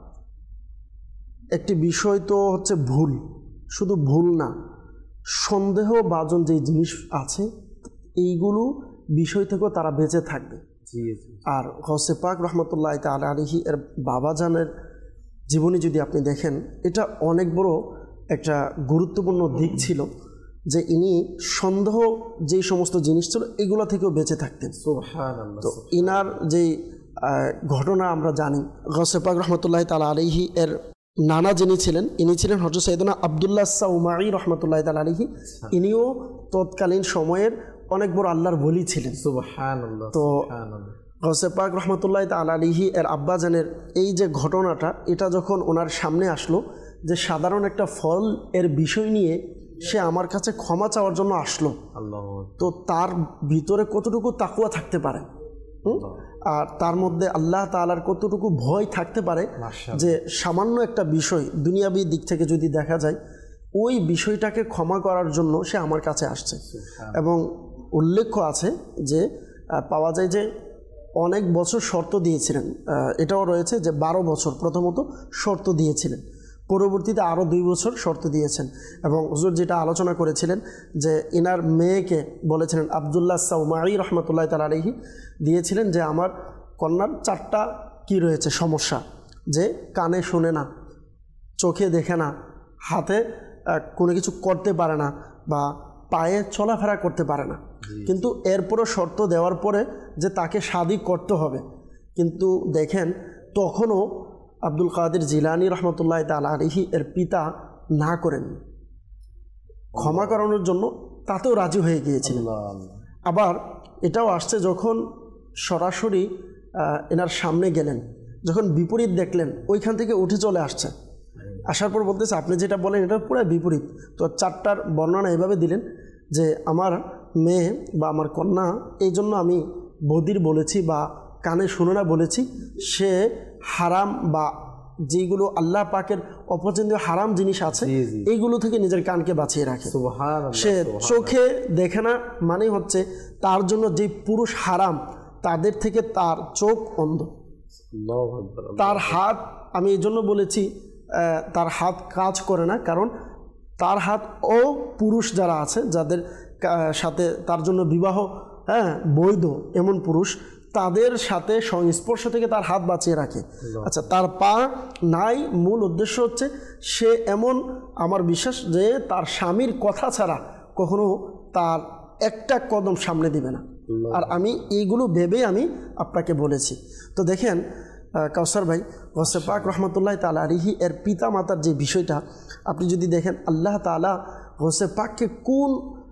একটি বিষয় তো হচ্ছে ভুল, শুধু ভুল না, সন্দেহ বাজন যেই জিনিস আছে এইগুলো বিষয় থেকেও তারা বেঁচে থাকবে। আর গৌসে পাক রহমতুল্লাহ তাআলা আলাইহি এর বাবাজানের জীবনী যদি আপনি দেখেন, এটা অনেক বড় একটা গুরুত্বপূর্ণ দিক ছিল যে ইনি সন্দেহ যেই সমস্ত জিনিস ছিল এগুলো থেকেও বেঁচে থাকতেন। সুবহানাল্লাহ। তো ইনার যেই ঘটনা আমরা জানি, গৌসে পাক রহমতুল্লাহ তাআলা আলাইহি এর নানা যিনি ছিলেন, ইনি ছিলেন হযরত সাইয়েদনা আব্দুল্লাহ সাউমাঈ রহমতুল্লাহ তাআলা আলাইহি। ইনিও তৎকালীন সময়ের অনেক বড় আল্লাহর ওলি ছিলেন। সুবহানাল্লাহ। তো গৌসে পাক রহমতুল্লাহ তাআলা আলাইহি এর আব্বাজানের এই যে ঘটনাটা, এটা যখন ওনার সামনে আসলো যে সাধারণ একটা ফল এর বিষয় নিয়ে সে আমার কাছে ক্ষমা চাওয়ার জন্য আসলো, তো তার ভিতরে কতটুকু তাকওয়া থাকতে পারে, আর তার মধ্যে আল্লাহ তাআলার কতটুকু ভয় থাকতে পারে যে সামান্য একটা বিষয় দুনিয়াবী দিক থেকে যদি দেখা যায়, ওই বিষয়টাকে ক্ষমা করার জন্য সে আমার কাছে আসছে। এবং উল্লেখ্য আছে যে পাওয়া যায় যে অনেক বছর শর্ত দিয়েছিলেন, এটাও রয়েছে যে বারো বছর প্রথমত শর্ত দিয়েছিলেন, পরবর্তীতে আরও দুই বছর শর্ত দিয়েছেন। এবং হুজুর যেটা আলোচনা করেছিলেন যে ইনার মেয়েকে বলেছিলেন, আব্দুল্লাহ সাউমাঈ রহমতুল্লাহ তাআলা আলাইহি দিয়েছিলেন যে আমার কন্যার চারটা কি রয়েছে সমস্যা, যে কানে শোনে না, চোখে দেখে না, হাতে কোনো কিছু করতে পারে না, বা পায়ে চলাফেরা করতে পারে না। কিন্তু এরপরও শর্ত দেওয়ার পরে যে তাকে শাদী করতে হবে, কিন্তু দেখেন তখনও আব্দুল কাদের জিলানী রহমতুল্লাহ তাআলা আলাইহি এর পিতা না করেন, ক্ষমা করানোর জন্য তাতেও রাজি হয়ে গিয়েছিলেন। আবার এটাও আসছে যখন সরাসরি এনার সামনে গেলেন, যখন বিপরীত দেখলেন ওইখান থেকে উঠে চলে আসছে, আসার পর বলতেছে আপনি যেটা বলেন এটা পুরো বিপরীত। তো চারটার বর্ণনা এভাবে দিলেন যে আমার মেয়ে বা আমার কন্যা, এই জন্য আমি বদির বলেছি বা কানে শুনে না বলেছি, সে হারাম বা যেগুলো আল্লাহ পাকের অপছন্দীয় হারাম জিনিস আছে এইগুলো থেকে নিজের কানকে বাঁচিয়ে রাখে। সে চোখে দেখে না মানে হচ্ছে তার জন্য যে পুরুষ হারাম তাদের থেকে তার চোখ অন্ধ। তার হাত, আমি এই জন্য বলেছি তার হাত কাজ করে না, কারণ তার হাত ও পুরুষ যারা আছে যাদের সাথে তার জন্য বিবাহ হ্যাঁ বৈধ এমন পুরুষ, তাদের সাথে সংস্পর্শ থেকে তার হাত বাঁচিয়ে রাখে। আচ্ছা, তার পা নাই, মূল উদ্দেশ্য হচ্ছে সে এমন, আমার বিশ্বাস যে তার স্বামীর কথা ছাড়া কখনো তার একটা কদম সামনে দিবে না। আর আমি এইগুলো ভেবে আমি আপনাকে বলেছি। তো দেখেন কাউসার ভাই, গৌসে পাক রহমতুল্লাহ তাআলা আলাইহি এর পিতা মাতার যে বিষয়টা আপনি যদি দেখেন, আল্লাহ তাআলা গৌসে পাককে কোন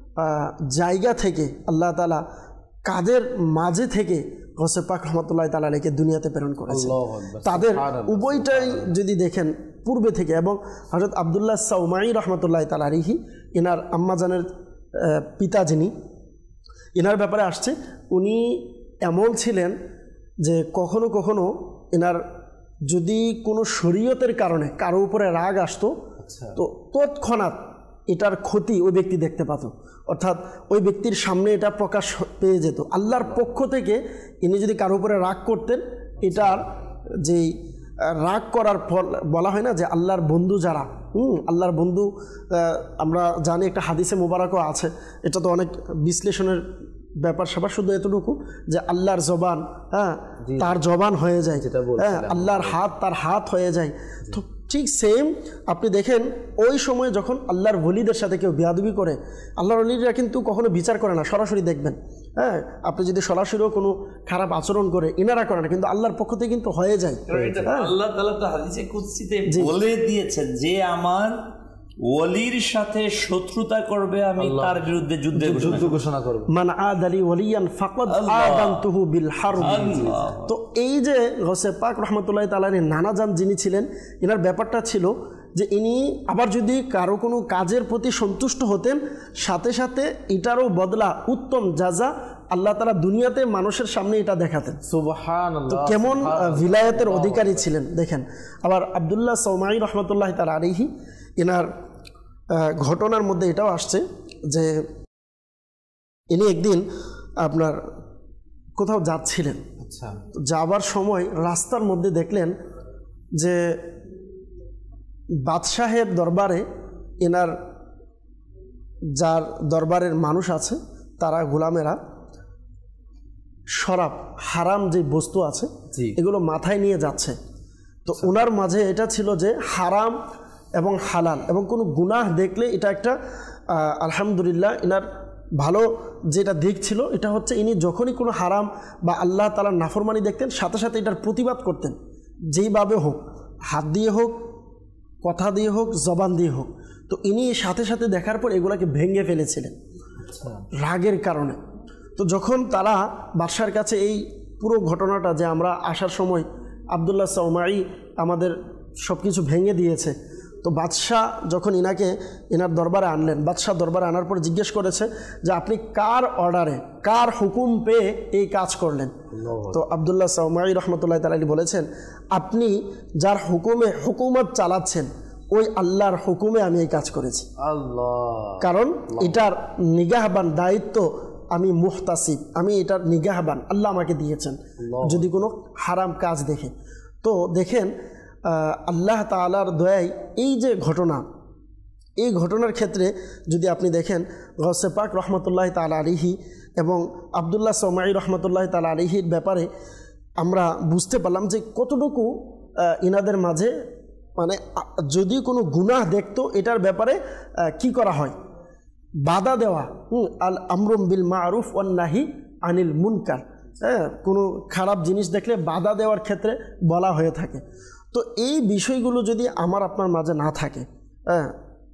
জায়গা থেকে, আল্লাহ তাআলা কাদের মাঝে থেকে গৌসে পাক রহমতুল্লাহ তাআলা আলাইহিকে দুনিয়াতে প্রেরণ করেছে, তাদের উভয়টাই যদি দেখেন পূর্বে থেকে। এবং হযরত আব্দুল্লাহ সাউমাঈ রহমতুল্লাহ তাআলা আলাইহি এনার আম্মাজানের পিতা যিনি, এনার ব্যাপারে আসছে, উনি এমন ছিলেন যে কখনো কখনো এনার যদি কোনো শরীয়তের কারণে কারো উপরে রাগ আসতো, তো তৎক্ষণাৎ এটার ক্ষতি ওই ব্যক্তি দেখতে পেত, অর্থাৎ ওই ব্যক্তির সামনে এটা প্রকাশ পেয়ে যেত। আল্লাহর পক্ষ থেকে ইনি যদি কারো উপরে রাগ করতেন, এটার যেই রাগ করার ফল বলা হয় না যে আল্লাহর বন্ধু যারা, হুম আল্লাহর বন্ধু আমরা জানি, একটা হাদিসে মোবারকও আছে, এটা তো অনেক বিশ্লেষণের ব্যাপার স্যাপার, শুধু এতটুকু যে আল্লাহর জবান হ্যাঁ তার জবান হয়ে যায়, হ্যাঁ আল্লাহর হাত তার হাত হয়ে যায়। তো ঠিক সেম আপনি দেখেন ওই সময় যখন আল্লাহর ওলিদের সাথে কেউ বেয়াদবি করে, আল্লাহর ওলিরা কিন্তু কখনো বিচার করে না, সরাসরি দেখবেন। হ্যাঁ, আপনি যদি সরাসরিও কোনো খারাপ আচরণ করে, ইনারা করে না, কিন্তু আল্লাহর পক্ষ থেকে কিন্তু হয়ে যায়। আল্লাহ তাআলা তো হাদিসে কুদসিতে বলে দিয়েছেন যে আমার ওলির সাথে শত্রুতা করবে, আমি তার বিরুদ্ধে যুদ্ধ ঘোষণা করব। মান আদালি ওলিয়ান ফাকাদ আযানতুহু বিল হারব। তো এই যে গৌসে পাক রহমতুল্লাহ তাআলা নানাজান যিনি ছিলেন, এনার ব্যাপারটা ছিল যে ইনি আবার যদি কারো কোনো কাজের প্রতি সন্তুষ্ট হতেন, সাথে সাথে এটারও বদলা উত্তম জাযা আল্লাহ তাআলা দুনিয়াতে মানুষের সামনে এটা দেখাতেন। সুবহানাল্লাহ। তো কেমন ভিলায়াতের অধিকারী ছিলেন দেখেন। আবার আব্দুল্লাহ সাউমাঈ রহমতুল্লাহ তাআলা আলাইহি এনার ঘটনার মধ্যে এটাও আসছে যে ইনি একদিন আপনার কোথাও যাচ্ছিলেন, আচ্ছা, যাবার সময় রাস্তার মধ্যে দেখলেন যে বাদশাহের দরবারে এনার যার দরবারের মানুষ আছে তারা গোলামেরা শরাব হারাম যে বস্তু আছে এগুলো মাথায় নিয়ে যাচ্ছে। তো ওনার মাঝে এটা ছিল যে হারাম এবং হালাল এবং কোনো গুনাহ দেখলে এটা একটা আলহামদুলিল্লাহ ইনার ভালো যেটা দিক ছিল এটা হচ্ছে ইনি যখনই কোনো হারাম বা আল্লাহ তাআলার নাফরমানি দেখতেন সাথে সাথে এটার প্রতিবাদ করতেন, যেইভাবে হোক, হাত দিয়ে হোক, কথা দিয়ে হোক, জবান দিয়ে হোক। তো ইনি সাথে সাথে দেখার পর এগুলাকে ভেঙে ফেলেছিলেন রাগের কারণে। তো যখন তারা বাদশার কাছে এই পুরো ঘটনাটা যে আমরা আসার সময় আবদুল্লাহ সাউমাই আমাদের সব কিছু ভেঙে দিয়েছে, তো বাদশাহ যখন ইনাকে এনার দরবারে আনলেন, বাদশাহ দরবারে আনার পর জিজ্ঞেস করেছে যে আপনি কার অর্ডারে, কার হুকুম পেয়ে এই কাজ করলেন? তো আবদুল্লাহ সাউমাই রহমতুল্লাহ তাআলা বলেছেন, আপনি যার হুকুমে হুকুমত চালাচ্ছেন ওই আল্লাহর হুকুমে আমি এই কাজ করেছি। আল্লাহ, কারণ এটার নিগাহবান দায়িত্ব আমি মুহতাসিব, আমি এটার নিগাহবান আল্লাহ আমাকে দিয়েছেন যদি কোনো হারাম কাজ দেখে। তো দেখেন আল্লাহ তাআলার দয়ায় এই যে ঘটনা, এই ঘটনার ক্ষেত্রে যদি আপনি দেখেন গৌসে পাক রহমতুল্লাহ তাআলা আলাইহি এবং আবদুল্লাহ সাউমাই রহমতুল্লাহ তাআলা আলাইহির ব্যাপারে আমরা বুঝতে পারলাম যে কতটুকু ইনাদের মাঝে মানে যদি কোনো গুনাহ দেখতো এটার ব্যাপারে কি করা হয়, বাধা দেওয়া, আল আমরুম বিল মারুফ ওয়ান নাহি আনিল মুনকার, হ্যাঁ, কোনো খারাপ জিনিস দেখলে বাধা দেওয়ার ক্ষেত্রে বলা হয়ে থাকে। তো এই বিষয়গুলো যদি আমার আপনার মাঝে না থাকে, হ্যাঁ,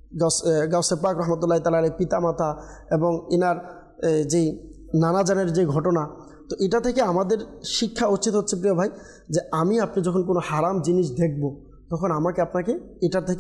গাউসে পাক রহমতুল্লাহ তাআলার পিতামাতা এবং ইনার যেই নানাজানের যে ঘটনা, তো এটা থেকে আমাদের শিক্ষা উচিত হচ্ছে প্রিয় ভাই যে আমি আপনি যখন কোনো হারাম জিনিস দেখব তখন আমাকে আপনাকে এটা থেকে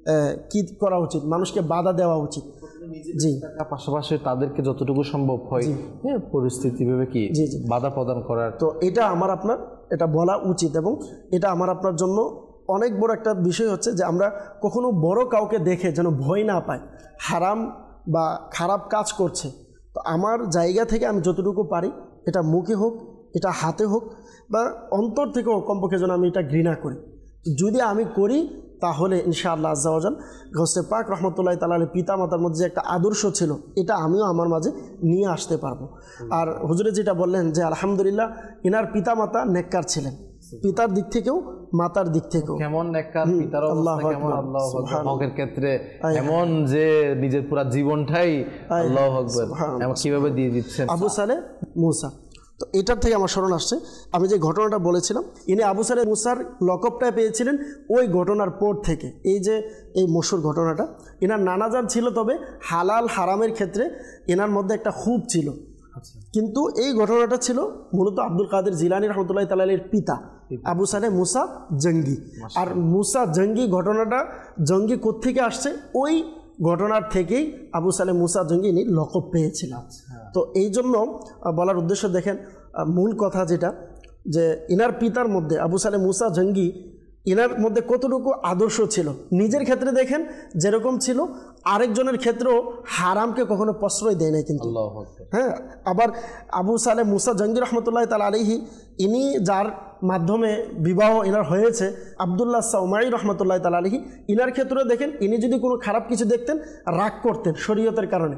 কি করা উচিত, মানুষকে বাধা দেওয়া উচিত। জি, পাশাপাশি তাদেরকে যতটুকু সম্ভব হয় পরিস্থিতি ভেবে কি বাধা প্রদান করার, তো এটা আমার আপনার এটা বলা উচিত। এবং এটা আমার আপনার জন্য অনেক বড় একটা বিষয় হচ্ছে যে আমরা কখনো বড় কাউকে দেখে যেন ভয় না পাই, হারাম বা খারাপ কাজ করছে, তো আমার জায়গা থেকে আমি যতটুকু পারি এটা মুখে হোক, এটা হাতে হোক বা অন্তর থেকেও কমপক্ষে যেন আমি এটা ঘৃণা করি। যদি আমি করি তাহলে ইনশাআল্লাহ আজ্জা ওয়াজাল গৌসে পাক রহমতুল্লাহ তাআলার পিতা মাতার মধ্যে যে একটা আদর্শ ছিল এটা আমিও আমার মাঝে নিয়ে আসতে পারবো। আর হুজুরে যেটা বললেন যে আলহামদুলিল্লাহ ইনার পিতা মাতা নেককার ছিলেন, পিতার দিক থেকেও মাতার দিক থেকেও কেমন নেককার, পিতার অবস্থা কেমন, আল্লাহু আকবার, হকের ক্ষেত্রে এমন যে নিজের পুরো জীবনটাই আল্লাহু আকবার এমন কিভাবে দিয়ে দিচ্ছেন আবু সালেহ মুসা। তো এটার থেকে আমার স্মরণ আসছে আমি যে ঘটনাটা বলেছিলাম, ইনি আবু সালেহ মুসার লকবটা পেয়েছিলেন ওই ঘটনার পর থেকে। এই যে এই মশহুর ঘটনাটা, এনার নানাজান ছিল, তবে হালাল হারামের ক্ষেত্রে এনার মধ্যে একটা খুব ছিল। কিন্তু এই ঘটনাটা ছিল মূলত আব্দুল কাদের জিলানী রহমতুল্লাহ তাআলার পিতা আবু সালেহ মুসা জঙ্গি। আর মুসা জঙ্গি ঘটনাটা জঙ্গি কোত্থেকে আসছে, ওই ঘটনার থেকেই আবু সালেহ মুসা জঙ্গি ইনি লকব পেয়েছিলেন। তো এই জন্য বলার উদ্দেশ্য দেখেন মূল কথা যেটা যে ইনার পিতার মধ্যে আবু সালেহ মুসা জঙ্গি ইনার মধ্যে কতটুকু আদর্শ ছিল, নিজের ক্ষেত্রে দেখেন যেরকম ছিল, আরেকজনের ক্ষেত্রেও হারামকে কখনো প্রশ্রয় দেয় না কিন্তু। হ্যাঁ, আবার আবু সালেহ মুসা জঙ্গি রহমতুল্লাহ তাআলা আলাইহি ইনি যার মাধ্যমে বিবাহ ইনার হয়েছে আবদুল্লাহ সাউমাই রহমতুল্লাহ তাআলা আলাইহি, ইনার ক্ষেত্রেও দেখেন ইনি যদি কোনো খারাপ কিছু দেখতেন রাগ করতেন শরীয়তের কারণে।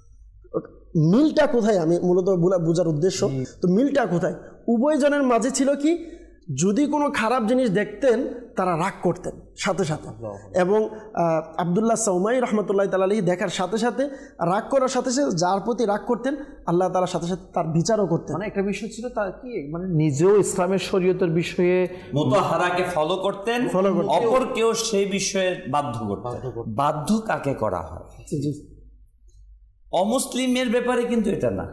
মিলটা কোথায় আমি মূলত বোঝার উদ্দেশ্য, তো মিলটা কোথায় উভয়জনের মাঝে ছিল কি, যদি কোনো খারাপ জিনিস দেখতেন তারা রাগ করতেন সাথে সাথে, এবং আবদুল্লাহ সাউমাই রহমতুল্লাহ তাআলা আলাইহি দেখার সাথে সাথে রাগ করার সাথে সাথে যার প্রতি রাগ করতেন আল্লাহ তাআলার সাথে সাথে তার বিচারও করতেন। মানে একটা বিষয় ছিল তার কি মানে নিজেও ইসলামের শরীয়তের বিষয়ে মুতাহারাকে ফলো করতেন, অপরকেও সেই বিষয়ে বাধ্য করতেন। বাধ্য কাকে করা হয়? অমুসলিমের ব্যাপারে কিন্তু এটা না।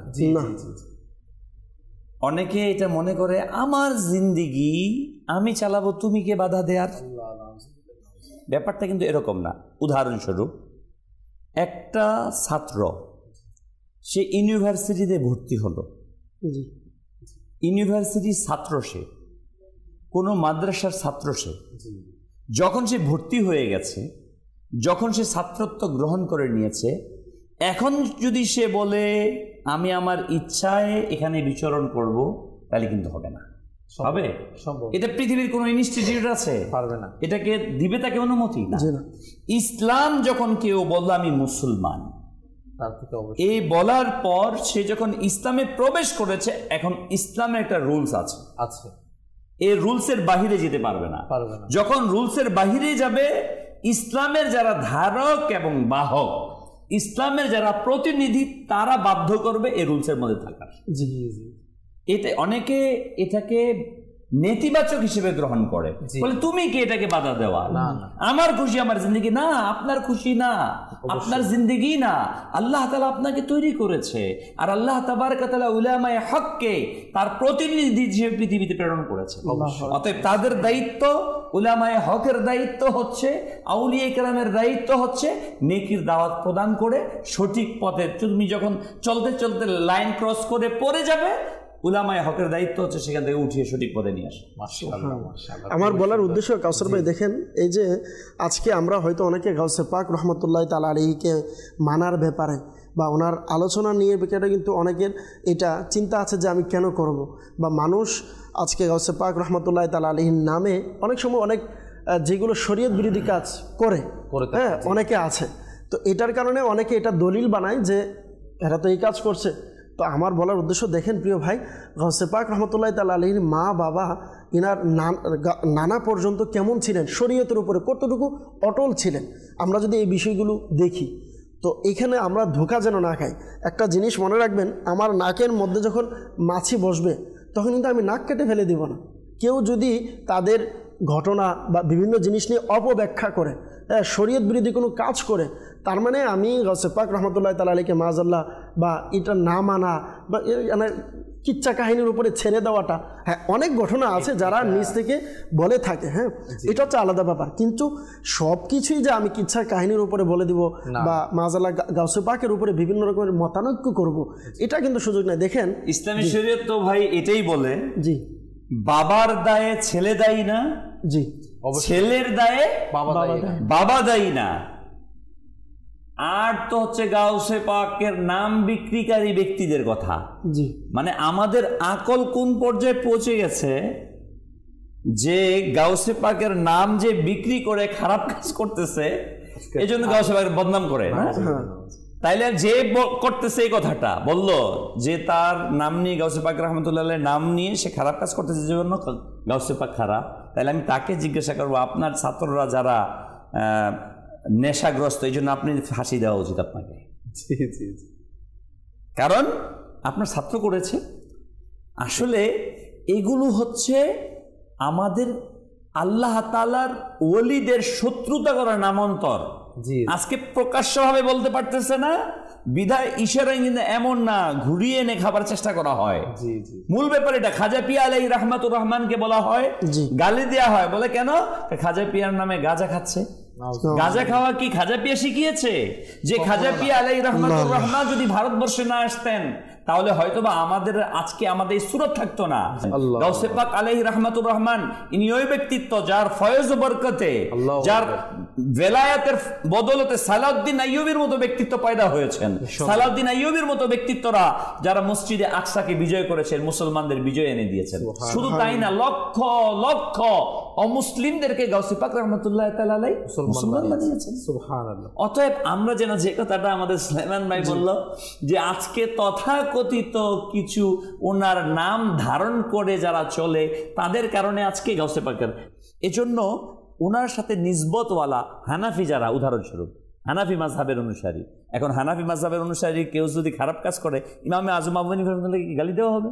অনেকে এটা মনে করে আমার জিন্দিগি আমি চালাবো, তুমি কে বাধা দেয়ার? ব্যাপারটা কিন্তু এরকম না। উদাহরণস্বরূপ একটা ছাত্র সে ইউনিভার্সিটিতে ভর্তি হলো, ইউনিভার্সিটির ছাত্র সে, কোনো মাদ্রাসার ছাত্র সে, যখন সে ভর্তি হয়ে গেছে, যখন সে ছাত্রত্ব গ্রহণ করে নিয়েছে, এখন যদি সে বলে আমি আমার ইচ্ছায় এখানে বিচরণ করব, তাহলে কিন্তু হবে না। হবে? এটা পৃথিবীর কোন ইনস্টিটিউট আছে? পারবে না। এটাকে দিবে তাকে অনুমতি না। ইসলাম যখন কেউ বলল আমি মুসলমান, এই বলার পর সে যখন ইসলামে প্রবেশ করেছে, এখন ইসলামের একটা রুলস আছে আছে এই রুলসের বাহিরে যেতে পারবে না। যখন রুলসের বাহিরে যাবে, ইসলামের যারা ধারক এবং বাহক, ইসলামের যারা প্রতিনিধি, তারা বাধ্য করবে এই রুলসের মধ্যে থাকার। জি জি। এতে অনেকে এটাকে নেতিবাচক হিসেবে গ্রহণ করে, বলে তুমি কি এটাকে বাধা দেওয়া, আমার খুশি আমার জিন্দেগি। না, আপনার খুশি না, আপনার জিন্দেগি না, আল্লাহ তাআলা আপনাকে তৈরি করেছে, আর আল্লাহ তাবারক ওয়া তাআলা উলামায়ে হককে তার প্রতিনিধি হিসেবে পৃথিবীতে প্রেরণ করেছে। অতএব তাদের দায়িত্ব, উলামায়ে হকের দায়িত্ব হচ্ছে, আউলিয়া কেরামের দায়িত্ব হচ্ছে নেকির দাওয়াত প্রদান করে সঠিক পথে। তুমি যখন চলতে চলতে লাইন ক্রস করে পড়ে যাবে, উলামায়ে হকের দায়িত্ব হচ্ছে সেখান থেকে উঠিয়ে সঠিক পথে নিয়ে আসা। আমার বলার উদ্দেশ্য কাউসার ভাই, দেখেন এই যে আজকে আমরা হয়তো অনেকে গাউসে পাক রহমতুল্লাহ তাআলা আলাইহিকে মানার ব্যাপারে বা ওনার আলোচনা নিয়ে ব্যাপারে কিন্তু অনেকের এটা চিন্তা আছে যে আমি কেন করব, বা মানুষ আজকে গাউসে পাক রহমতুল্লাহ তাআলা আলাইহির নামে অনেক সময় অনেক যেগুলো শরীয়ত বিরোধী কাজ করে, হ্যাঁ অনেকে আছে। তো এটার কারণে অনেকে এটা দলিল বানায় যে এরা তো এই কাজ করছে। তো আমার বলার উদ্দেশ্য, দেখেন প্রিয় ভাই, গাউসে পাক রহমতুল্লাহ তাআলা আলাইহির মা বাবা, ইনার নানা পর্যন্ত কেমন ছিলেন, শরীয়তের উপরে কতটুকু অটল ছিলেন, আমরা যদি এই বিষয়গুলো দেখি, তো এখানে আমরা ধোঁকা যেন না খাই। একটা জিনিস মনে রাখবেন, আমার নাকের মধ্যে যখন মাছি বসবে তখন কিন্তু আমি নাক কেটে ফেলে দিব না। কেউ যদি তাদের ঘটনা বা বিভিন্ন জিনিস নিয়ে অপব্যাখ্যা করে, হ্যাঁ শরীয়ত বিরোধী কোনো কাজ করে, তার মানে আমি গাউসে পাক রহমতুল্লাহ তাআলা আলাইহিকে মাআযাল্লাহ বা এটা না মানা বা মানে কিচ্ছা কাহিনীর উপরে ছেড়ে দেওয়াটা, হ্যাঁ অনেক ঘটনা আছে যারা নিজ থেকে বলে থাকে, হ্যাঁ এটা হচ্ছে আলাদা ব্যাপার। কিন্তু সব কিছুই যে আমি কিচ্ছা কাহিনীর উপরে বলে দিব বা মাআযাল্লাহ গাউসে পাকের উপরে বিভিন্ন রকমের মতানৈক্য করব, এটা কিন্তু সুযোগ নেই। দেখেন ইসলামী শরীয়ত তো ভাই এটাই বলে, জি বাবার দায়ে ছেলে দায়ী না, জি ছেলের দায়ে বাবা দায়ী না। আর তো হচ্ছে গাউসে পাকের নাম বিক্রিকারী ব্যক্তিদের কথা, জি মানে আমাদের আকল কোন পর্যায়ে পৌঁছে গেছে যে গাউসে পাকের নাম যে বিক্রি করে খারাপ কাজ করতেছে, এই জন্য গাউসে পাকের বদনাম করে না। তাইলে যে করতেছে এই কথাটা বললো যে তার নাম নিয়ে গাউসে পাক রহমতুল্লাহ নাম নিয়ে সে খারাপ কাজ করতেছে, যে জন্য গাউসে পাক খারাপ, তাইলে আমি তাকে জিজ্ঞাসা করবো, আপনার ছাত্ররা যারা নেশাগ্রস্ত, এই জন্য আপনি ফাঁসি দেওয়া উচিত আপনাকে। জি জি জি, কারণ আপনার ছাত্র করেছে। আসলে এগুলো হচ্ছে আমাদের আল্লাহ তাআলার ওলিদের শত্রুতা করা নামান্তর। আজকে প্রকাশ্যভাবে বলতে পারতেছে না, বিধায় ইশারায় কিন্তু এমন না, ঘুরিয়ে এনে খাবার চেষ্টা করা হয়। মূল ব্যাপার এটা। খাজা পিয়া আলাইহির রাহমাতুর রহমানকে বলা হয়, গালি দেওয়া হয়, বলে কেন? খাজা পিয়ার নামে গাঁজা খাচ্ছে। গাঁজা খাওয়া কি খাজা পিয়া শিখিয়েছে? যে খাজা পিয়া আলাইহির রাহমাতুর রহমান যদি ভারতবর্ষে না আসতেন তাহলে হয়তোবা আমাদের আজকে আমাদের সুরত থাকতো না। গাউসে পাক আলাইহির রাহমাতুর রহমান ইনি ওই ব্যক্তিত্ব যার ফয়েজ ও বরকতে, যার বেলায়াতের বদলতে সালাউদ্দিন আইয়ুবীর মতো ব্যক্তিত্ব পয়দা হয়েছেন। সালাউদ্দিন আইয়ুবীর মতো ব্যক্তিত্বরা যারা মসজিদে আকসাকে বিজয় করেছেন, মুসলমানদের বিজয় এনে দিয়েছেন। শুধু তাই না, লক্ষ লক্ষ অমুসলিমদেরকে গাউসে পাক রাহমাতুল্লাহ তাআলা আলাইহি মুসলমান বানিয়েছেন। সুবহানাল্লাহ। অতএব আমরা যেন যে কথাটা আমাদের সুলাইমান ভাই বলল যে আজকে তথাকথিত কিছু ওনার নাম ধারণ করে যারা চলে, তাদের কারণে আজকে গাউসে পাকের, এজন্য ওনার সাথে নিসবতওয়ালা হানাফি যারা, উদাহরণস্বরূপ হানাফি মাযহাবের অনুসারী, এখন হানাফি মাযহাবের অনুসারী কেউ যদি খারাপ কাজ করে, ইমামে আজম আবু হানিফা রাহমাতুল্লাহকে গালি দেওয়া হবে?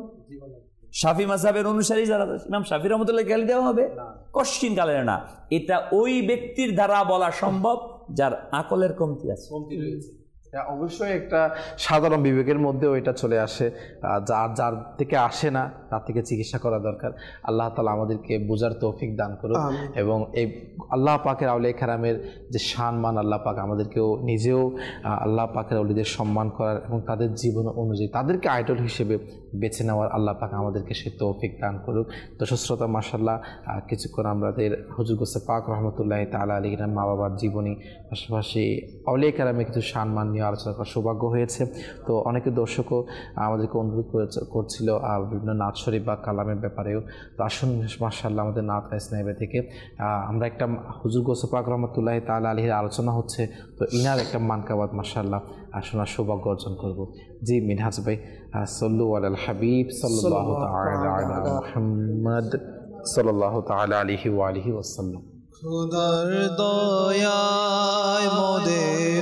শাফি মাযহাবের অনুসারী যারা, ইমাম শাফি রাহমাতুল্লাহকে গালি দেওয়া হবে? কশিন কালে না। এটা ওই ব্যক্তির দ্বারা বলা সম্ভব যার আকলের কমতি আছে, কমতি রয়েছে। অবশ্যই একটা সাধারণ বিবেকের মধ্যেও এটা চলে আসে, যার যার থেকে আসে না তার থেকে চিকিৎসা করা দরকার। আল্লাহ তাআলা আমাদেরকে বোঝার তৌফিক দান করুন, এবং এই আল্লাহ পাকের আউলিয়া কেরামের যে সম্মান, আল্লাহ পাক আমাদেরকেও নিজেও আল্লাহ পাকের আউলিয়াদের সম্মান করার এবং তাদের জীবন অনুযায়ী তাদেরকে আইডল হিসেবে বেছে নেওয়ার আল্লাহ পাক আমাদেরকে সেই তৌফিক দান করুক। দর্শক শ্রোতা, মাশাআল্লাহ কিছুক্ষণ আমাদের হুজুর গাউসে পাক রহমতুল্লাহ তাআলা আলাইহির মা বাবার জীবনী, পাশাপাশি আউলিয়া কেরামের কিছু সম্মান নিয়ে আলোচনা করার সৌভাগ্য হয়েছে। তো অনেকে দর্শকও আমাদেরকে অনুরোধ করছিল বিভিন্ন নাত শরীফ বা কালামের ব্যাপারেও। তো আসুন, মাশাআল্লাহ আমাদের নাত ইসলামী থেকে আমরা একটা হুজুর গাউসে পাক রহমতুল্লাহ তাআলা আলাইহির আলোচনা হচ্ছে, তো ইনার একটা মানকাবাত মাশাআল্লাহ শোনার সৌভাগ্য অর্জন করব। জি মিনহাজ ভাই, সাল্লু আলাল হাবিব সাল্লাল্লাহু তাআলা আলা মুহাম্মদ সাল্লাল্লাহু তাআলা আলাইহি ওয়া আলিহি ওয়াসাল্লাম। খোদার দয়ায় মোদের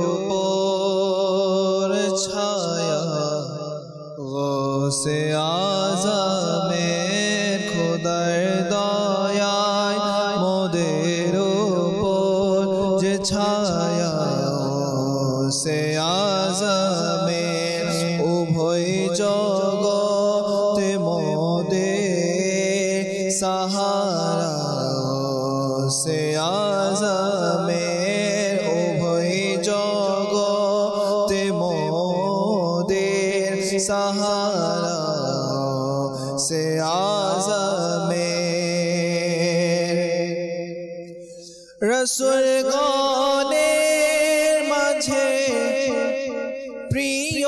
উপর ছায়া গৌসে আজমের, খোদার দয়ায় মোদের উপর যে ছায়া গৌসে আজমের, উভয় জগতে মোদের সাহারা গৌসে আজমের, উভয় জগতে মোদের সাহারা গৌসে আজমের। রসুল গণের মাঝে প্রিয়,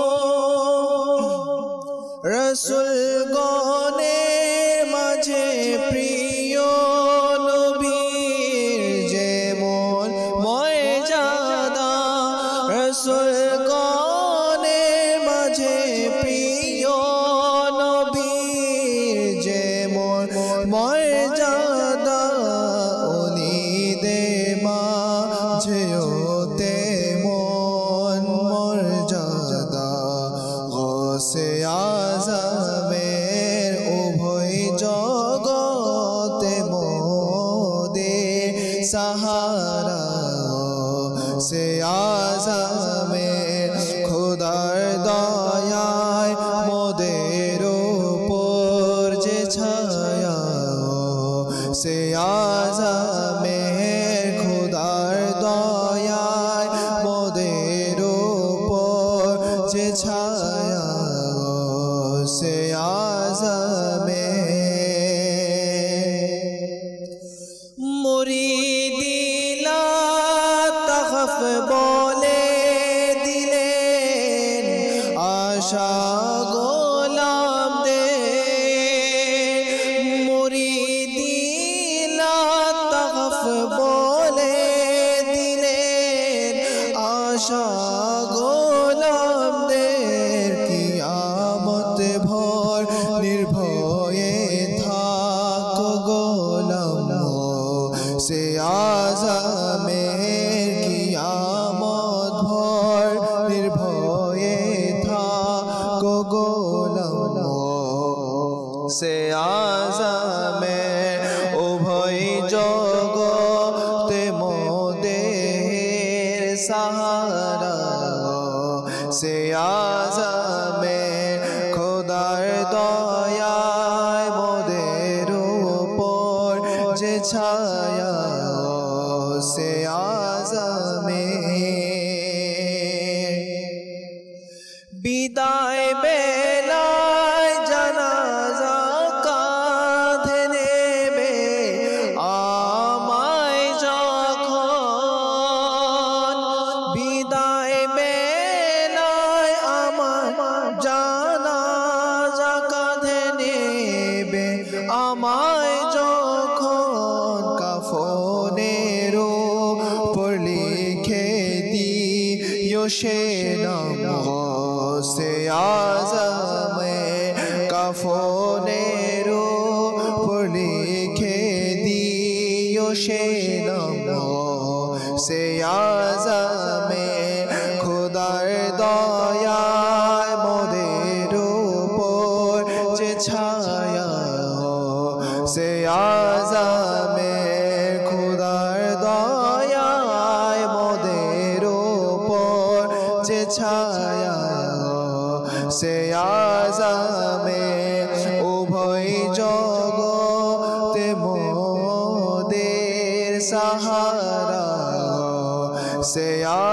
রসুল গণের মাঝে প্রিয়, নবীর যেমন মর্যাদা, রসুল গণের মাঝে প্রিয়, নবীর যেমন মর্যাদা, উনিদের মাঝেও তেমন মর্যাদা গৌসে আজমের, উভয় জগতে মোদের সাহারা গৌসে আজমের, খোদার দয়ায় মোদের উপর যে ছায়া গৌসে আজমের, খোদার দয়ায় মোদের উপর যে ছায়া গৌসে আজমের। মুরিদিলা তখফ বলে দিলেন আশা গোলাম দে, মুরিদিলা তখফ বলে দিলেন আশা গোলাম দে, কিয়ামত ভোর নির্ভয়ে থাক গোলাম গৌসে আজমের, কিয়ামত ভোর নির্ভয়ে থাক গোলাম গৌসে আজমের, উভয় জগতে মোদের সাহারা গৌসে আজমের, খোদার দয়ায় মোদের উপর যে ছায়া গৌসে আজমের। বিদায় বেলায় জানাজা কাঁধে নেবে আমায় যখন, বিদায় বেলায় আমার জানাজা কাঁধে নেবে আমায় যখন, কাফনের উপর লিখে দিও সে নাম গৌসে আজমের, কাফনের উপর লিখে দিও সে নাম গৌসে আজমের, খোদার দয়ায় মোদের উপর যে ছায়া গৌসে আজমের, খোদার দয়ায় মোদের উপর যে ছায়া গৌসে আজমের, উভয় জগতে মোদের সাহারা গৌসে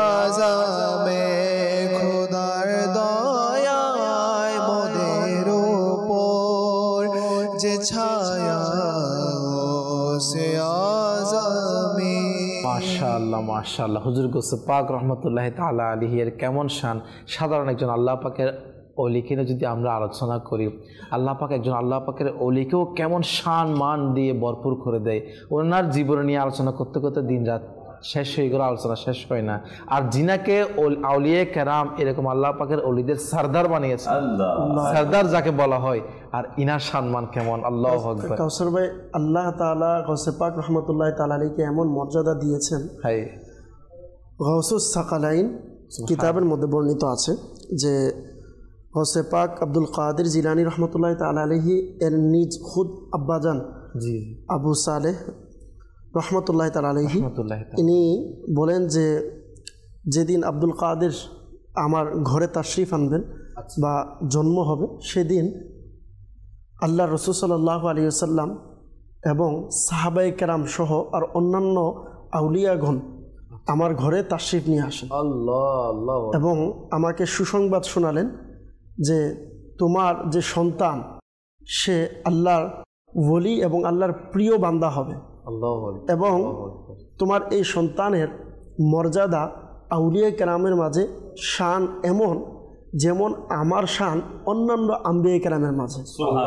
আজমের, খোদার দয়ায় মোদের উপর যে ছায়া গৌসে আজমের। মাশাআল্লাহ মাশাআল্লাহ। হুজুর গৌসে পাক রহমতুল্লাহি তাআলা আলাইহি এর কেমন শান, সাধারণ একজন আল্লাহ পাকের অলিকে যদি আমরা আলোচনা করি, আল্লাহ পাক একজন আল্লাহ পাকের অলিকেও কেমন শান মান দিয়ে ভরপুর করে দেয়। ওনার জীবন নিয়ে আলোচনা করতে করতে দিন রাত শেষ হয়ে গেল, আলোচনা শেষ হয় না। আর জিনাকে আউলিয়া কেরাম এরকম আল্লাহ পাকের ওলিদের সরদার বানিয়েছে, সরদার যাকে বলা হয়, আর ইনার সম্মান কেমন! আল্লাহু আকবার। কাউসার ভাই, আল্লাহ তাআলা গৌসে পাক রহমতুল্লাহ তাআলা আলাইহিকে এমন মর্যাদা দিয়েছেন, হাই গৌসুস সাকালাইন কিতাবের মধ্যে বর্ণিত আছে যে গৌসে পাক আব্দুল কাদের জিলানী রহমতুল্লাহ তাআলা আলাইহি এর নিজ খুদ আব্বাজান জি আবু সালেহ রহমতুল্লাহ তাআলা আলাইহি ইনি বলেন যে যেদিন আব্দুল কাদের আমার ঘরে তাশরিফ আনবেন বা জন্ম হবে, সেদিন আল্লাহ রাসূল সাল্লাল্লাহু আলাইহি ওয়াসাল্লাম এবং সাহাবায়ে কেরাম সহ আর অন্যান্য আউলিয়াগণ আমার ঘরে তাশরিফ নিয়ে আসেন। আল্লাহ আল্লাহ। এবং আমাকে সুসংবাদ শোনালেন যে তোমার যে সন্তান সে আল্লাহর ওলি এবং আল্লাহর প্রিয় বান্দা হবে, এবং তোমার এই সন্তানের মর্যাদা আউলিয়া কেরামের মাঝে শান এমন যেমন আমার শান অন্যান্য আম্বিয়া কেরামের মাঝে।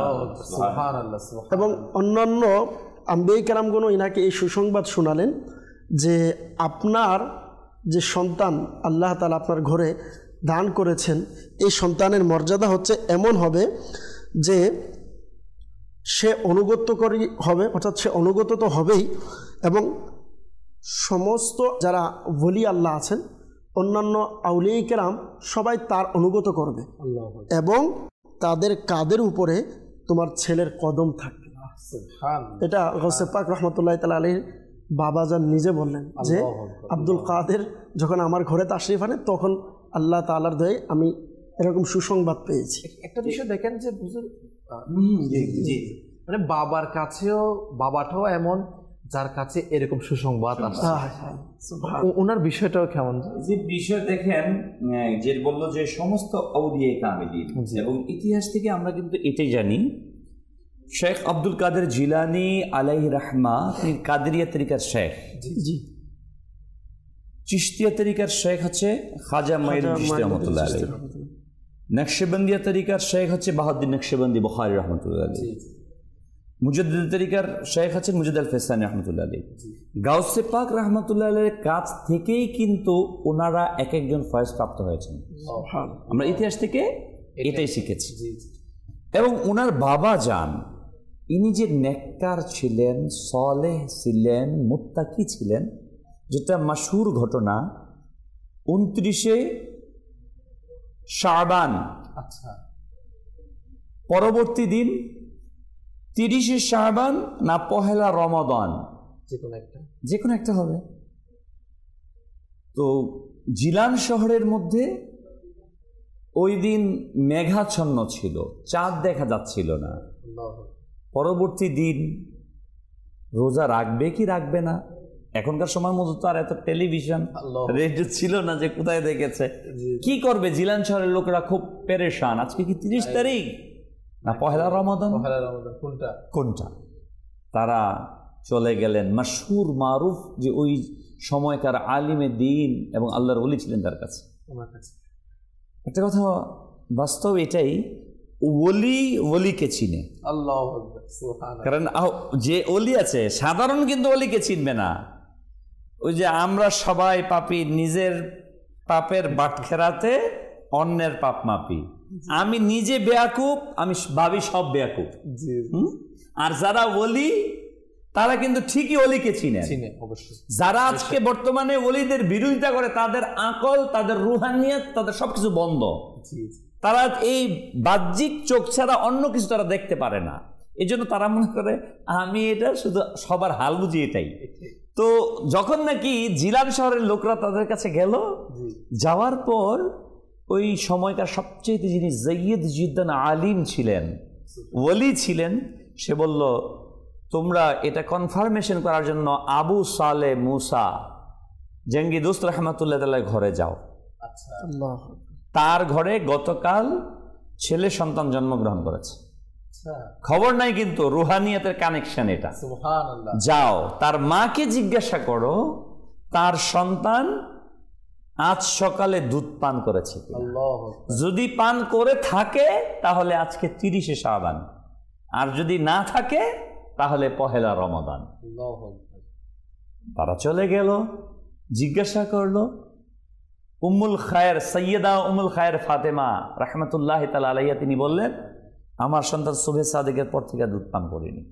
এবং অন্যান্য আম্বিয়া কেরামগণ ইনাকে এই সুসংবাদ শোনালেন যে আপনার যে সন্তান আল্লাহ তাআলা আপনার ঘরে দান করেছেন, এই সন্তানের মর্যাদা হচ্ছে এমন হবে যে সে অনুগত্যকারী হবে, অর্থাৎ সে অনুগত তো হবেই, এবং সমস্ত যারা ওলি আল্লাহ আছেন অন্যান্য আউলিয়া কেরাম সবাই তার অনুগত করবে, এবং তাদের কাদের উপরে তোমার ছেলের কদম থাকবে। এটা গৌসে পাক রহমতুল্লাহ তাআলা আলাইহির বাবাজান নিজে বললেন যে আব্দুল কাদের যখন আমার ঘরে তাশরিফ আনে তখন আল্লাহ তাআলার দয়ায় আমি এরকম সুসংবাদ পেয়েছি। একটা বিষয় দেখেন যে মানে বাবার কাছেও বাবাটাও এমন যার কাছে এরকম সুসংবাদ আসছে, ওনার বিষয়টাও কেমন যে বিষয় দেখেন যে বললো যে সমস্ত আউলিয়া কামিলিন, এবং ইতিহাস থেকে আমরা কিন্তু এটাই জানি শেখ আব্দুল কাদের জিলানী আলাইহি রাহমা তিনি কাদেরিয়া তরিকার শেখ, জি চিশতিয়া তরিকার শেখ হচ্ছে খাজা মাইনুদ্দিন চিশতি রহমাতুল্লাহ আলাইহি, নকশবন্দিয়া তরিকার শেখ হচ্ছে বাহাউদ্দিন নকশবন্দি বুখারী রহমাতুল্লাহ আলাইহি, মুজাদ্দিদ তরিকার শেখ হচ্ছে মুজাদ্দিদ আল ফেসানি রহমাতুল্লাহ আলাইহি। গাউসে পাক রহমাতুল্লাহ আলাইহির কাছ থেকেই কিন্তু ওনারা এক একজন ফয়েজ প্রাপ্ত হয়েছেন, আমরা ইতিহাস থেকে এটাই শিখেছি। এবং ওনার বাবা যান ইনি যে নেককার ছিলেন, সালেহ ছিলেন, মুত্তাকি ছিলেন, যেটা মাশহুর ঘটনা উনত্রিশে শাবান, আচ্ছা পরবর্তী দিন তিরিশে শাবান না পহেলা রমাদান, যে কোনো একটা যে কোনো একটা হবে। তো জিলান শহরের মধ্যে ওই দিন মেঘাচ্ছন্ন ছিল, চাঁদ দেখা যাচ্ছিল না। পরবর্তী দিন রোজা রাখবে কি রাখবে না, এখনকার সময় মতো তো আর এত টেলিভিশন রেডিও ছিল না যে কোথায় দেখেছে, কি করবে জিলান শহরের লোকেরা খুব পেরেশান, আজকে কি তিরিশ তারিখ না পহেলা রমাদান, কোনটা কোনটা তারা চলে গেলেন মাশহুর মারুফ যে ওই সময়কার আলিমে দিন এবং আল্লাহর ওলি ছিলেন তার কাছে। একটা কথা বাস্তব এটাই, ওলি ওলিকে চিনে, আল্লাহু আকবার, সুবহানাল্লাহ। কারণ যে ওলি আছে সাধারণ কিন্তু ওলিকে চিনবে না। ওই যে আমরা সবাই পাপি, নিজের পাপের বাটখেরাতে অন্যের পাপ মাপি, আমি নিজে বেয়াকুব, আমি ভাবি সব বেয়াকুব। আর যারা ওলি তারা কিন্তু ঠিকই ওলিকে চিনে, যারা আজকে বর্তমানে ওলিদের বিরোধিতা করে তাদের আকল, তাদের রুহানিয়ত, তাদের সবকিছু বন্ধ, তারা এই বাহ্যিক চোখ ছাড়া অন্য কিছু তারা দেখতে পারে না। এই জন্য তারা মনে করে আমি এটা শুধু সবার হাল বুঝি এটাই। তো যখন নাকি জিলান শহরের লোকরা তাদের কাছে গেল, যাওয়ার পর ওই সময়কার সবচেয়ে যিনি সৈয়দ জিদ্দান আলিম ছিলেন, ওলি ছিলেন, সে বলল তোমরা এটা কনফার্মেশন করার জন্য আবু সালে মুসা জঙ্গি দোস্ত রহমাতুল্লাহ তাআলার ঘরে যাও। তার ঘরে গতকাল ছেলে সন্তান জন্মগ্রহণ করেছে, খবর নাই কিন্তু রুহানিয়তের কানেকশন এটা। যাও তার মাকে জিজ্ঞাসা করো তার সন্তান আজ সকালে দুধ পান করেছে, যদি পান করে থাকে তাহলে আজকে তিরিশে শাবান, আর যদি না থাকে তাহলে পহেলা রমাদান। তারা চলে গেল, জিজ্ঞাসা করলো উম্মুল খায়ের সৈয়দা উম্মুল খায়ের ফাতেমা রাহমাতুল্লাহি তাআলা আলাইহা, তিনি বললেন আমার সন্তান সুবহে সাদিকের পর থেকে দুধ পান করেনি।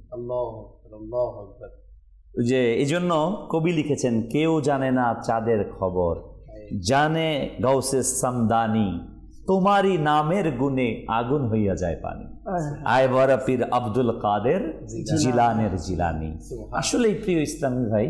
যে এই জন্য কবি লিখেছেন, কেউ জানে না চাঁদের খবর, জানে গাউসে সামদানি, তোমারই নামের গুণে আগুন হইয়া যায় পানি। আয়বরা পীর আব্দুল কাদের জিলানের জিলানি। আসলে প্রিয় ইসলামী ভাই,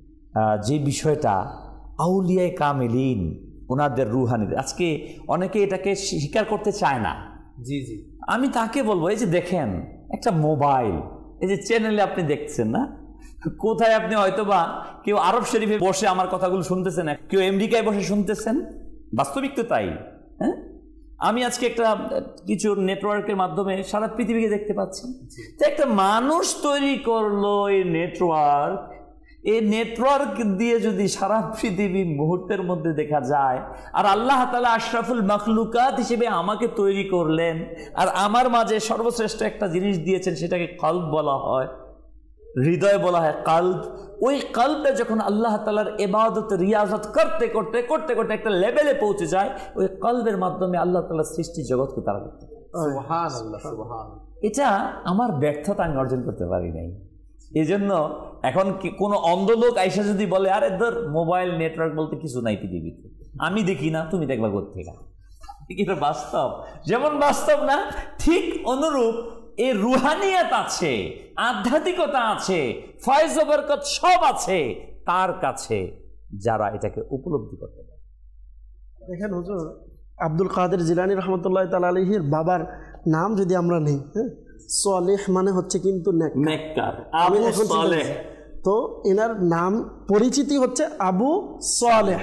যে বিষয়টা আউলিয়ায়ে কামিলিন ওনাদের রুহানি, আজকে অনেকে এটাকে স্বীকার করতে চায় না। জি জি আমি তাকে বলবো, এই যে দেখেন একটা মোবাইল, এই যে চ্যানেলে আপনি দেখছেন না, কোথায় আপনি হয়তোবা কেউ আরব শরীফে বসে আমার কথাগুলো শুনতেছেন, কেউ আমেরিকায় বসে শুনতেছেন, বাস্তবিক তো তাই। হ্যাঁ, আমি আজকে একটা কিছু নেটওয়ার্কের মাধ্যমে সারা পৃথিবীকে দেখতে পাচ্ছি। তো একটা মানুষ তৈরি করলো এই নেটওয়ার্ক, এই নেটওয়ার্ক দিয়ে যদি সারা পৃথিবী মুহূর্তের মধ্যে দেখা যায়, আর আল্লাহ তাআলা আশরাফুল মাখলুকাত হিসেবে আমাকে তৈরি করলেন, আর আমার মাঝে সর্বশ্রেষ্ঠ একটা জিনিস দিয়েছেন, সেটাকে কলব বলা হয়, হৃদয় বলা হয় কলব। ওই কলবটা যখন আল্লাহ তাআলার ইবাদত রিয়াজত করতে করতে করতে করতে একটা লেভেলে পৌঁছে যায়, ওই কলবের মাধ্যমে আল্লাহ তাআলার সৃষ্টি জগৎকে তারা করতে পারে। সুবহানাল্লাহ সুবহানাল্লাহ। এটা আমার ব্যর্থতা আমি অর্জন করতে পারি নাই। এই জন্য এখন কোনো অন্ধ লোক আইসা যদি বলে, আরে ধর মোবাইল নেটওয়ার্ক বলতে কিছু নাই পৃথিবীতে, আমি দেখি না, তুমি দেখবা কোত্থেকে, এটা বাস্তব। যেমন বাস্তব না, ঠিক অনুরূপ এই রুহানিয়াত আছে, আধ্যাত্মিকতা আছে, ফয়েজ ও বরকত সব আছে তার কাছে, যারা এটাকে উপলব্ধি করতে পারে। দেখেন হুজুর, আব্দুল কাদের জিলানী রাহমাতুল্লাহি তাআলা আলাইহির বাবার নাম যদি আমরা নেই, হ্যাঁ, সালেহ মানে হচ্ছে কিন্তু নেককার। আবু সালেহ, তো এনার নাম পরিচিতি হচ্ছে আবু সালেহ।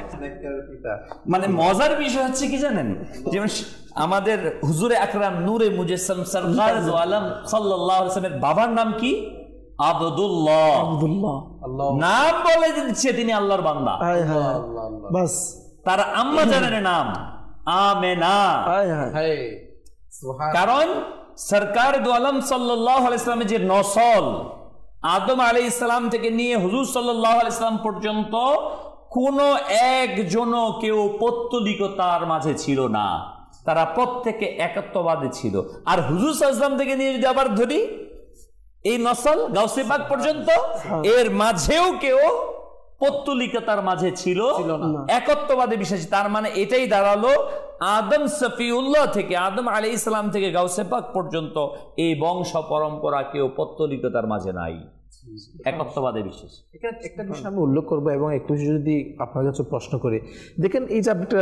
মানে মজার বিষয় হচ্ছে কি জানেন, যেমন আমাদের হুজুরে আকরাম নূরে মুজাসসাম সরকার দো আলম সাল্লাল্লাহু আলাইহি ওয়াসাল্লামের বাবার নাম কি? আব্দুল্লাহ। আব্দুল্লাহ নাম বলে দিচ্ছে তিনি আল্লাহর বান্দা। বাস, তার আম্মা জানের নাম আমেনা। কারণ সরকার দো আলম সাল্লাল্লাহু আলাইহি ওয়াসাল্লামের যে নসল, আদম আলাইহিস সালাম থেকে নিয়ে হুজুর সাল্লাল্লাহু আলাইহি সাল্লাম পর্যন্ত কোন একজনও কেউ পৌত্তলিকতার মাঝে ছিল না, তারা প্রত্যেকে একত্ববাদী ছিল। আর হুজুর সাল্লাল্লাহু আলাইহি সাল্লাম থেকে নিয়ে যদি আবার ধরি এই নসল গাউসে পাক পর্যন্ত, এর মাঝেও কেউ পৌত্তলিকতার মাঝে ছিল, একত্ববাদী বিশ্বাসী। তার মানে এটাই দাঁড়ালো, আদম সফিউল্লাহ থেকে, আদম আলাইহিস সালাম থেকে গাউসে পাক পর্যন্ত এই বংশ পরম্পরা কেউ পৌত্তলিকতার মাঝে নাই, একত্ববাদে বিশ্বাস। এখানে একটা বিষয় আমি উল্লেখ করবো, এবং একটু যদি আপনার কাছে প্রশ্ন করি, দেখেন এই যে একটা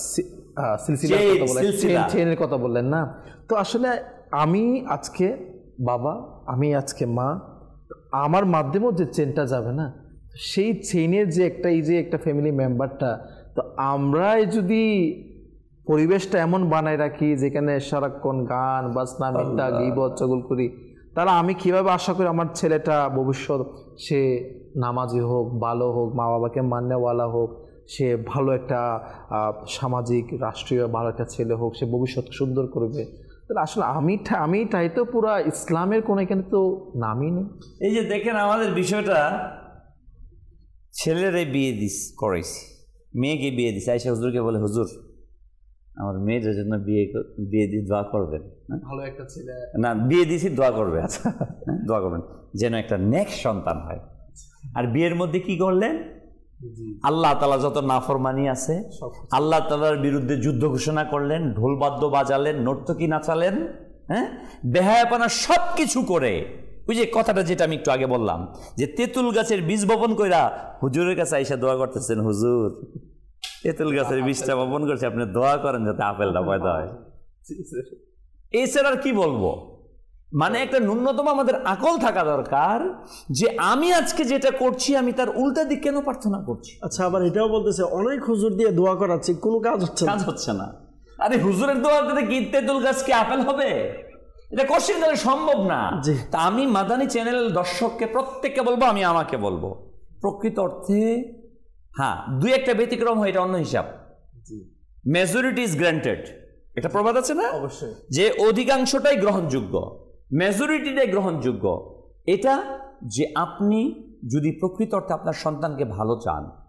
সিলসিলার চেইনের কথা বললেন না, তো আসলে আমি আজকে বাবা, আমি আজকে মা, আমার মাধ্যমেও যে চেনটা যাবে না, সেই চেইনের যে একটা, এই যে একটা ফ্যামিলি মেম্বারটা, তো আমরাই যদি পরিবেশটা এমন বানায় রাখি যেখানে সারাক্ষণ গান বাজনা মিথ্যা গীবত চগল করি, তাহলে আমি কিভাবে আশা করি আমার ছেলেটা ভবিষ্যৎ সে নামাজি হোক, ভালো হোক, মা বাবাকে মান্যওয়ালা হোক, সে ভালো একটা সামাজিক রাষ্ট্রীয় ভালো একটা ছেলে হোক, সে ভবিষ্যৎ সুন্দর করবে। তাহলে আসলে আমি আমি তাই তো পুরা ইসলামের কোনো এখানে তো নামই নেই। এই যে দেখেন আমাদের বিষয়টা, ছেলেরে বিয়ে দিস করেছি, মেয়েকে বিয়ে দিস, আয়েশা হুজুরকে বলে, হুজুর আমার মেয়ের জন্য বিয়ে বিয়ে দিয়ে দোয়া করবেন, ভালো একটা ছেলে না বিয়ে দিয়েছি দোয়া করবে, আচ্ছা দোয়া করবেন যেন একটা নেক্সট সন্তান হয়। আর বিয়ের মধ্যে কি করলেন, আল্লাহ তাআলা যত নাফরমানি আছে, আল্লাহ তাআলার বিরুদ্ধে যুদ্ধ ঘোষণা করলেন, ঢোলবাদ্য বাজালেন, নর্তকী নাচালেন, হ্যাঁ, বেহায়াপনা সব কিছু করে। ওই যে কথাটা যেটা আমি একটু আগে বললাম, যে তেঁতুল গাছের বীজ বপন কইরা হুজুরের কাছে আইসা দোয়া করতেছেন, হুজুর তেঁতুল গাছের বীজটা বপন করছে, আপনি দোয়া করেন যাতে আপেলটা পয়দা হয়। এছাড়া আর কি বলবো, মানে একটা ন্যূনতম আমাদের আকল থাকা দরকার যে আমি আজকে যেটা করছি আমি তার উল্টা দিক কেন প্রার্থনা করছি। আচ্ছা, আবার এটাও বলতেছে অনেক হুজুর দিয়ে দোয়া করাচ্ছি, কোনো কাজ হচ্ছে কাজ হচ্ছে না। আরে হুজুরের দোয়া দিতে কি তেঁতুল গাছ কি আপেল হবে? এটা কোশ্চেন তাহলে সম্ভব না। তা আমি মাদানী চ্যানেল দর্শককে প্রত্যেককে বলবো, আমি আমাকে বলবো, প্রকৃত অর্থে হ্যাঁ দুই একটা ব্যতিক্রম হয়, এটা অন্য হিসাব। মেজরিটি ইজ গ্রান্টেড, এটা প্রবাদ আছে না, অবশ্যই, যে অধিকাংশটাই গ্রহণযোগ্য, মেজরিটিটাই গ্রহণযোগ্য। এটা যে আপনি যদি প্রকৃত অর্থে আপনার সন্তানকে ভালো চান,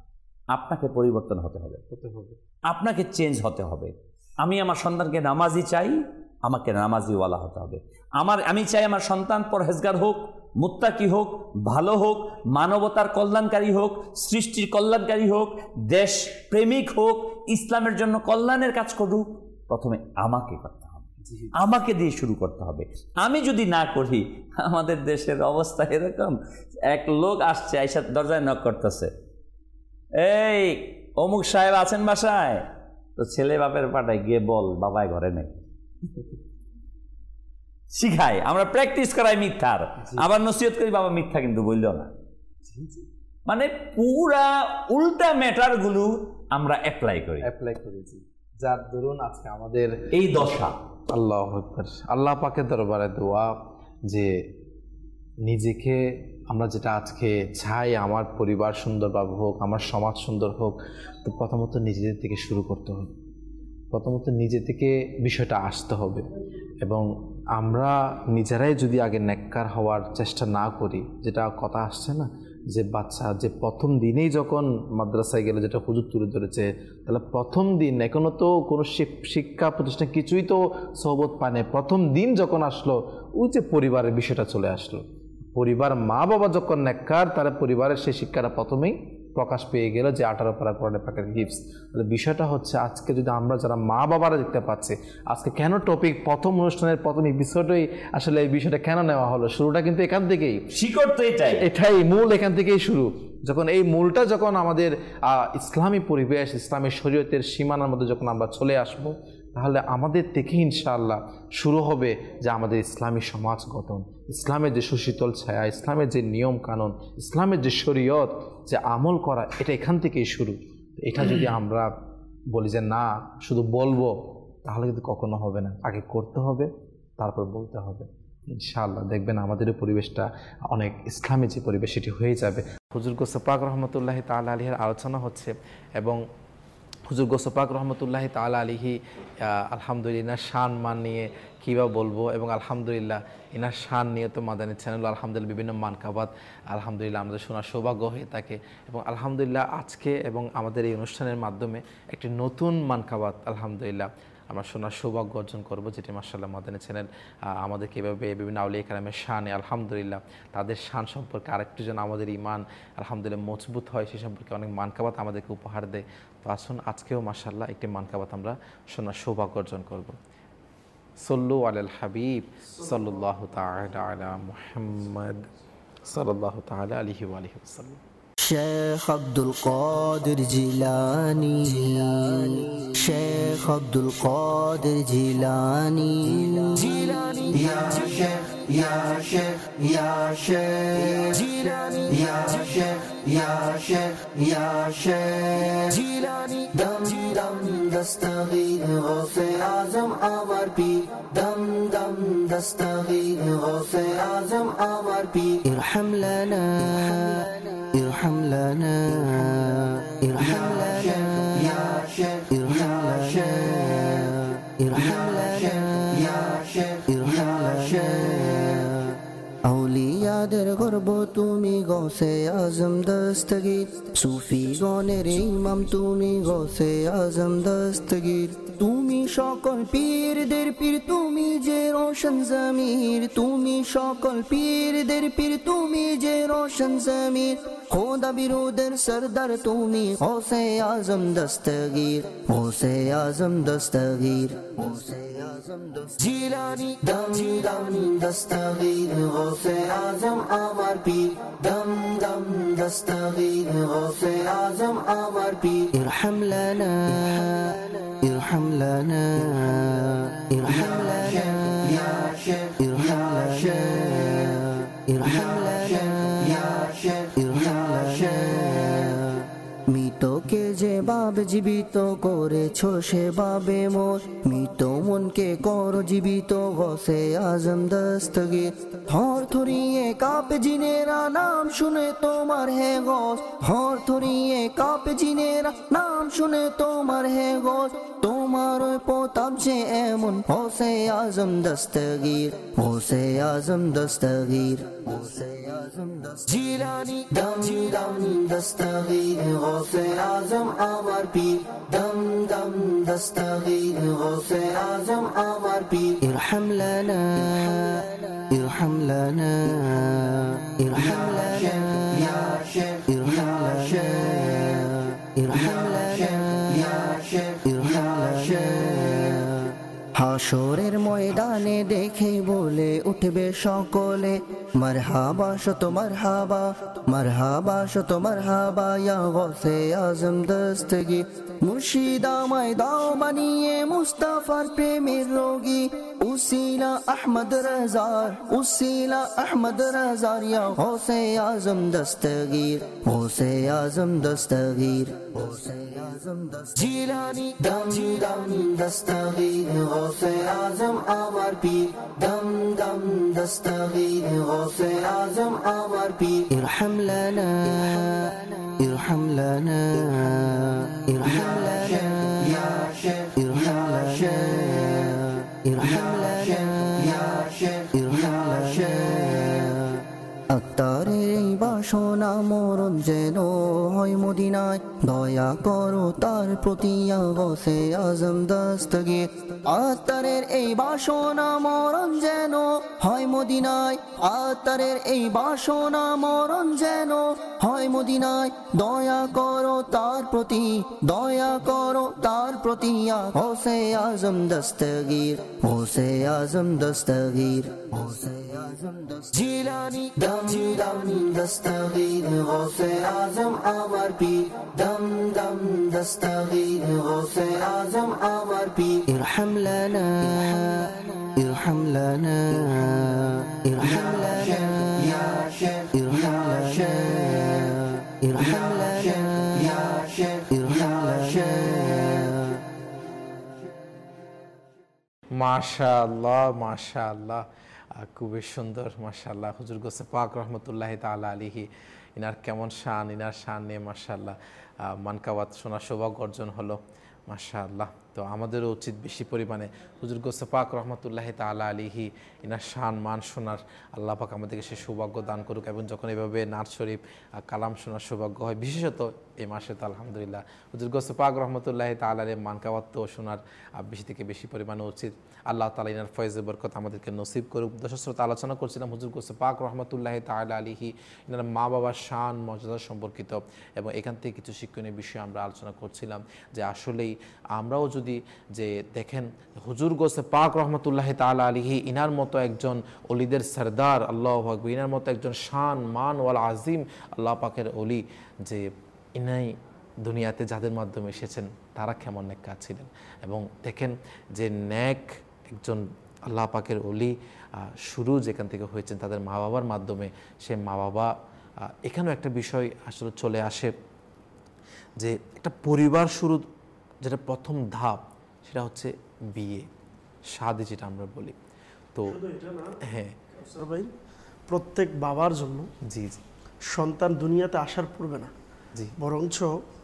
আপনাকে পরিবর্তন হতে হবে, হতে হবে, আপনাকে চেঞ্জ হতে হবে। আমি আমার সন্তানকে নামাজি চাই, আমাকে নামাজিওয়ালা হতে হবে। আমার আমি চাই আমার সন্তান পরহেজগার হোক, মুত্তাকি হোক, ভালো হোক, মানবতার কল্যাণকারী হোক, সৃষ্টির কল্যাণকারী হোক, দেশ প্রেমিক হোক, ইসলামের জন্য কল্যাণের কাজ করুক। প্রথমে আমাকে করতে হবে, আমাকে দিয়ে শুরু করতে হবে। আমি যদি না করি, আমাদের দেশের অবস্থা এরকম, এক লোক আসছে, আইসা দরজায় নক করতেছে, এই অমুক সাহেব আছেন বাসায়? তো ছেলে বাপের পাঠায় গিয়ে বল বাবাই ঘরে নেই, শিখাই, আমরা প্র্যাকটিস করাই মিথ্যার, আবার নসিহত করি বাবা মিথ্যা কিন্তু বলল না। মানে পুরা উল্টা ম্যাটার গুলো আমরা অ্যাপ্লাই করি অ্যাপ্লাই করেছি, যার দরুন আজকে আমাদের এই দশা। আল্লাহু আকবার। আল্লাহ পাকের দরবারে দোয়া যে নিজেকে আমরা যেটা আজকে চাই, আমার পরিবার সুন্দরভাবে হোক, আমার সমাজ সুন্দর হোক, তো প্রথমত নিজেদের থেকে শুরু করতে হবে, প্রথমত নিজে থেকে বিষয়টা আসতে হবে। এবং আমরা নিজেরাই যদি আগে নেককার হওয়ার চেষ্টা না করি, যেটা কথা আসছে না যে বাচ্চা যে প্রথম দিনেই যখন মাদ্রাসায় গেলে, যেটা হুজুর তুলে ধরেছে, তাহলে প্রথম দিন এখনও তো কোনো শিক্ষা প্রতিষ্ঠান কিছুই তো সহবত পায় না, প্রথম দিন যখন আসলো ওই যে পরিবারের বিষয়টা চলে আসলো। পরিবার মা বাবা যখন নেককার, তাহলে পরিবারের সেই শিক্ষাটা প্রথমেই প্রকাশ পেয়ে গেল যে আঠারো পারা কোরআনে পাকের হিফজ। তাহলে বিষয়টা হচ্ছে আজকে যদি আমরা যারা মা বাবারা দেখতে পাচ্ছি, আজকে কেন টপিক প্রথম অনুষ্ঠানের প্রথম এপিসোডেই আসলে এই বিষয়টা কেন নেওয়া হলো, শুরুটা কিন্তু এখান থেকেই, শিকড় তো এটাই, এটাই মূল, এখান থেকেই শুরু। যখন এই মূলটা যখন আমাদের ইসলামী পরিবেশ, ইসলামী শরীয়তের সীমানার মধ্যে যখন আমরা চলে আসব, তাহলে আমাদের থেকে ইনশাআল্লাহ শুরু হবে যে আমাদের ইসলামী সমাজ গঠন, ইসলামের যে সুশীতল ছায়া, ইসলামের যে নিয়ম কানুন, ইসলামের যে শরীয়ত, যে আমল করা, এটা এখান থেকেই শুরু। এটা যদি আমরা বলি যে না শুধু বলবো, তাহলে কিন্তু কখনো হবে না, আগে করতে হবে, তারপর বলতে হবে। ইনশাআল্লাহ দেখবেন আমাদের পরিবেশটা অনেক ইসলামী যে পরিবেশ সেটি হয়ে যাবে। হুজুর গোসা পাক রহমতুল্লাহি তাআলা আলাইহির আলোচনা হচ্ছে, এবং হুজুর গোসা পাক রহমতুল্লাহি তাআলা আলাইহি আলহামদুলিল্লাহ শান মান নিয়ে কীভাবে বলবো, এবং আলহামদুলিল্লাহ এনার শান নিয়ে তো মাদানী চ্যানেল আলহামদুলিল্লাহ বিভিন্ন মানকাবাত আলহামদুলিল্লাহ আমাদের শোনার সৌভাগ্য হয়ে থাকে। এবং আলহামদুলিল্লাহ আজকে এবং আমাদের এই অনুষ্ঠানের মাধ্যমে একটি নতুন মানকাবাত আলহামদুলিল্লাহ আমরা শোনার সৌভাগ্য অর্জন করবো, যেটি মাশাআল্লাহ মাদানী চ্যানেল আমাদের কীভাবে বিভিন্ন আউলিয়া কেরামের শানে আলহামদুলিল্লাহ তাদের শান সম্পর্কে আরেকটি যেন আমাদের ইমান আলহামদুলিল্লাহ মজবুত হয়, সে সম্পর্কে অনেক মানকাবাত আমাদেরকে উপহার দেয়। তো আসুন আজকেও মাশাআল্লাহ একটি মানকাবাত আমরা শোনার সৌভাগ্য অর্জন করব। সল্লু আলাল হাবিব সাল্লাল্লাহু তাআলা আলা মুহাম্মদ সাল্লাল্লাহু তাআলা আলাইহি ওয়া আলিহি ওয়াসাল্লাম। शेख अब्दुल कादिर जिलानी, शेख अब्दुल कादिर जिलानी, या शेख या शेख या शेख जिलानी, या शेख या शेख या शेख जिलानी। दम दम दस्तगीर गौसे आजम अमर पीर, दम दम दस्तगीर गौसे आजम अमर पीर। इरहम लना इरहम लना इरहम लना या शेख इरहम लना इरहम लना या शेख इरहम लना। औलियाদের গর্ব তুমি গৌসে আজম দস্তগীর, সুফি গণের ইমাম তুমি গৌসে আজম দস্তগীর। তুমি সকল পীরদের পীর, তুমি যে রোশন জমির, তুমি সকল পীরদের পীর, তুমি যে রোশন জমির। খোদা বিরোধের সরদার তুমি গৌসে আজম দস্তগীর, গৌসে আজম দস্তগীর, গৌসে আজম দস্তগীর জিলানি। দম দম দস্তগীর গৌসে আজম আমার পীর, দম দম দস্তগীর গৌসে আজম আমার পীর। ইরহাম লানা ইরহাম লানা ইরহাম লানা ইয়া শেখ ইরহাম লানা ইরহাম লানা ইয়া শেখ ইরহাম লানা। মৃতকে যে ভাব জীবিত করেছ সে ভাবে মোর, মৃত মনকে কর জীবিত গৌসে আজম দস্তগীর। থর থরিয়ে কাঁপে জিনেরা নাম শুনে তোমার হে গৌস, থর থরিয়ে কাঁপে জিনেরা নাম শুনে তোমার হে গৌস। তোমার তোমার প্রতাপ যে এমন হোসে আজম দস্তগীর হোসে আজম দস্তগীর হোসে আজম জিলানি দম দম দস্তগীর হোসে আজম আমার পীর দম দম দস্তগীর হোসে আজম আমার পীর ইরহাম লানা ইরহাম লানা ইরহাম লানা ইয়া শেখ ইরহাম লানা ইরহাম লানা ইয়া শেখ ইরহাম লানা হাশরের ময়দানে দেখে বলে উঠবে সকলে মারহাবা শত মারহাবা মারহাবা শত মারহাবা ইয়া গৌসে আজম দস্তগীর মুর্শিদ আমায় দাও বানিয়ে মুস্তাফার প্রেমের রোগী উসিলা আহমদ রাজার উসিলা আহমদ রাজার ইয়া গৌসে আজম দস্তগীর গৌসে আজম দস্তগীর গৌসে আজম দস্তগীর জিলানি দম দম দস্তগীর গৌসে আজম আমার পীর দম দম দস্তগীর গৌসে আজম আমার পীর ইরহাম লানা ইরহাম লানা ইরহাম লানা ইয়া শেখ ইরহাম লানা ইরহাম লানা ইয়া শেখ ইরহাম লানা আত্মারের এই বাসনা মরণ যেন হয় মদিনায় দয়া করো তার প্রতি ইয়া গৌসে আজম দস্তগীর আত্মারের এই বাসনা মরণ যেন হয় মদিনায় আত্মারের এই বাসনা মরণ যেন হয় মদিনায় দয়া করো তার প্রতি দয়া করো তার প্রতি ইয়া গৌসে আজম দস্তগীর গৌসে আজম দস্তগীর গৌসে আজম দস্তগীর জিলানি দম দম দস্তগীর গৌসে আজম আমার পীর দম দম দস্তগীর গৌসে আজম আমার পীর ইরহাম লানা ইরহাম লানা ইরহাম লানা ইয়া শেখ ইরহাম লানা ইরহাম লানা ইয়া শেখ ইরহাম লানা মাশাআল্লাহ মাশাআল্লাহ খুবই সুন্দর মাশাআল্লাহ হুজুর গৌসে পাক রহমতুল্লাহি তাআলা আলাইহি ইনার কেমন শান ইনার শান নিয়ে মাশাআল্লাহ মানকাওয়াত শোনা সৌভাগ্য অর্জন হলো মাশাআল্লাহ। তো আমাদেরও উচিত বেশি পরিমাণে হুজুর গৌসে পাক রহমতুল্লাহি তাআলা আলাইহি ইনার শান মান শোনার। আল্লাহ পাক আমাদেরকে সে সৌভাগ্য দান করুক এবং যখন এভাবে নাত শরীফ কালাম শোনার সৌভাগ্য হয় বিশেষত এই মাসে তো আলহামদুলিল্লাহ হুজুর গৌসে পাক রহমতুল্লাহি তাআলা আলাইহি মানকাওয়াত তো শোনার বেশি থেকে বেশি পরিমাণে উচিত। আল্লাহ তাআলা ইনার ফয়েজে বরকত আমাদেরকে নসিব করুক। দশশ্রোতা আলোচনা করছিলাম হুজুর গৌসে পাক রহমতুল্লাহি তাআলা আলাইহি ইনার মা বাবার শান মর্যাদা সম্পর্কিত এবং এখান থেকে কিছু শিক্ষণীয় বিষয় আমরা আলোচনা করছিলাম যে আসলেই আমরাও যদি যে দেখেন হুজুর গৌসে পাক রহমতুল্লাহি তাআলা আলাইহি ইনার মতো একজন অলিদের সরদার আল্লাহু আকবার ইনার মতো একজন শান মান ওয়াল আজিম আল্লাহ পাকের অলি যে ইনাই দুনিয়াতে যাদের মাধ্যমে এসেছেন তারা কেমন নেককার ছিলেন এবং দেখেন যে নেক একজন আল্লাহ পাকের অলি শুরু যেখান থেকে হয়েছেন তাদের মা বাবার মাধ্যমে সে মা বাবা এখানেও একটা বিষয় আসলে চলে আসে যে একটা পরিবার শুরু যেটা প্রথম ধাপ সেটা হচ্ছে বিয়ে শাদী যেটা আমরা বলি। তো হ্যাঁ ভাই প্রত্যেক বাবার জন্য জি জি সন্তান দুনিয়াতে আসার পূর্বে না জি বরঞ্চ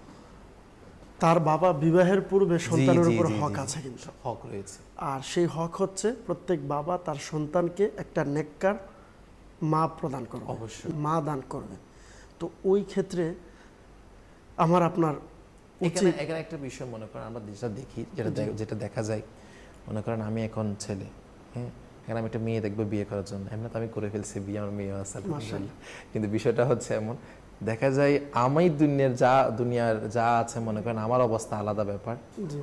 তার বাবা বিবাহের পূর্বে সন্তানের উপর হক আছে কিন্তু হক রয়েছে আর সেই হক হচ্ছে প্রত্যেক বাবা তার সন্তানকে একটা নেককার মা প্রদান করবে অবশ্যই মা দান করবে। তো ওই ক্ষেত্রে আমার আপনার এখানে এখানে একটা বিষয় মনে করেন আমরা যেটা দেখি যেটা যেটা দেখা যায় মনে করেন আমি এখন ছেলে হ্যাঁ এখানে আমি একটা মেয়ে দেখবো বিয়ে করার জন্য এমনি তো আমি করে ফেলছি বিয়ে আমার মেয়ে আছে কিন্তু বিষয়টা হচ্ছে এমন দেখা যায় আমি দুনিয়ার যা দুনিয়ার যা আছে মনে করেন আমার অবস্থা আলাদা ব্যাপার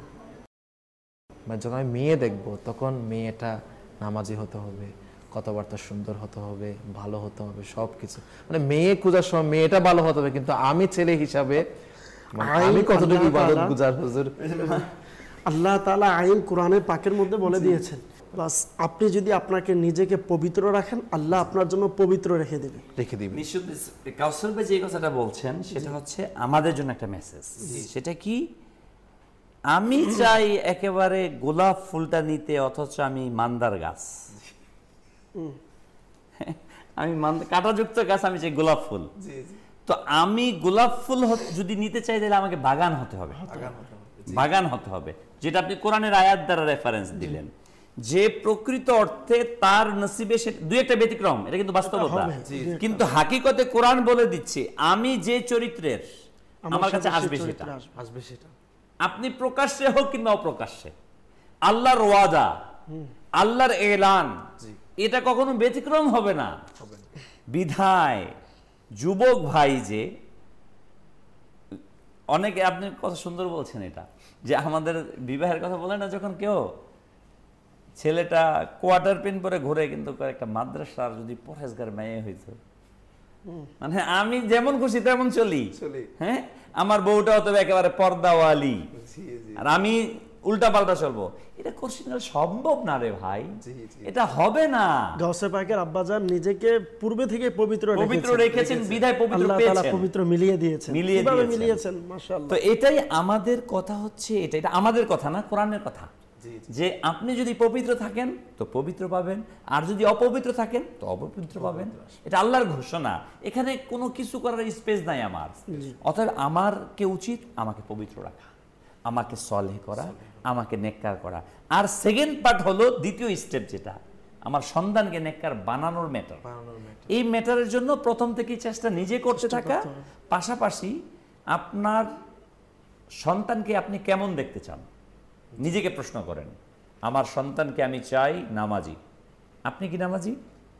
মানে যখন আমি মেয়ে দেখবো তখন মেয়েটা নামাজি হতে হবে কথাবার্তা সুন্দর হতে হবে ভালো হতে হবে সব কিছু মানে মেয়ে খোঁজার সময় মেয়েটা ভালো হতে হবে কিন্তু আমি ছেলে হিসাবে আমি কতটুকু ইবাদত গুজার হুজুর আল্লাহ তাআলা আইন কোরআনে পাকের মধ্যে বলে দিয়েছেন বাস আপনি যদি আপনাকে নিজেকে পবিত্র রাখেন আল্লাহ আপনার জন্য পবিত্র রেখে দেবে রেখে দিবে। কাউসার ভাই যে কথাটা বলছেন সেটা হচ্ছে আমাদের জন্য একটা মেসেজ। সেটা কি আমি চাই একেবারে গোলাপ ফুলটা নিতে অথচ আমি মান্দার গাছ আমি কাঁটাযুক্ত গাছ আমি চাই গোলাপ ফুল। তো আমি গোলাপ ফুল যদি নিতে চাই তাহলে আমাকে বাগান হতে হবে বাগান হতে হবে যেটা আপনি কোরআনের আয়াত দ্বারা রেফারেন্স দিলেন, যে প্রকৃত অর্থে তার নসিবে দুই একটা ব্যতিক্রম, এটা কিন্তু বাস্তবতা, কিন্তু হাকিকতে কোরআন বলে দিচ্ছে আমি যে চরিত্রের আমার কাছে আসবে সেটা আসবে সেটা আপনি প্রকাশ্যে হোক কিংবা অপ্রকাশ্যে, আল্লাহর ওয়াদা, আল্লাহর এলান, এটা কখনো ব্যতিক্রম হবে না। বিধায় যুবক ভাই যে অনেকে, আপনি কত সুন্দর বলছেন এটা, যে আমাদের বিবাহের কথা বলে না, যখন কেউ ছেলেটা কোয়ার্টার পেন পরে ঘুরে, কিন্তু একটা মাদ্রাসার যদি পরেশগার মেয়ে হইতো, মানে আমি যেমন খুশি তেমন চলি, হ্যাঁ, আমার বউটা হতো একেবারে পর্দাওয়ালি, আর আমি উল্টা পাল্টা চলবো, এটা কোশ্চেন সম্ভব না রে ভাই, এটা হবে না। গাউসে পাকের আব্বাজান নিজেকে পূর্বে থেকে পবিত্র পবিত্র রেখেছেন, বিধায় পবিত্র আল্লাহ পেয়েছেন, তাআলা পবিত্র মিলিয়ে দিয়েছেন, কিভাবে মিলিয়েছেন, মাশাআল্লাহ। তো এটাই আমাদের কথা হচ্ছে, এটা এটা আমাদের কথা না, কোরআনের কথা, যে আপনি যদি পবিত্র থাকেন তো পবিত্র পাবেন, আর যদি অপবিত্র থাকেন তো অপবিত্র পাবেন। এটা আল্লাহর ঘোষণা, এখানে কোনো কিছু করার স্পেস নাই আমার। অতএব আমার কে উচিত আমাকে পবিত্র রাখা, আমাকে সলেহ করা, আমাকে নেককার করা। আর সেকেন্ড পার্ট হলো দ্বিতীয় স্টেপ, যেটা আমার সন্তানকে নেককার বানানোর ম্যাটার। এই ম্যাটারের জন্য প্রথম থেকেই চেষ্টা নিজে করতে থাকা, পাশাপাশি আপনার সন্তানকে আপনি কেমন দেখতে চান নিজেকে প্রশ্ন করেন। আমার সন্তানকে আমি চাই নামাজি, আপনি কি নামাজি?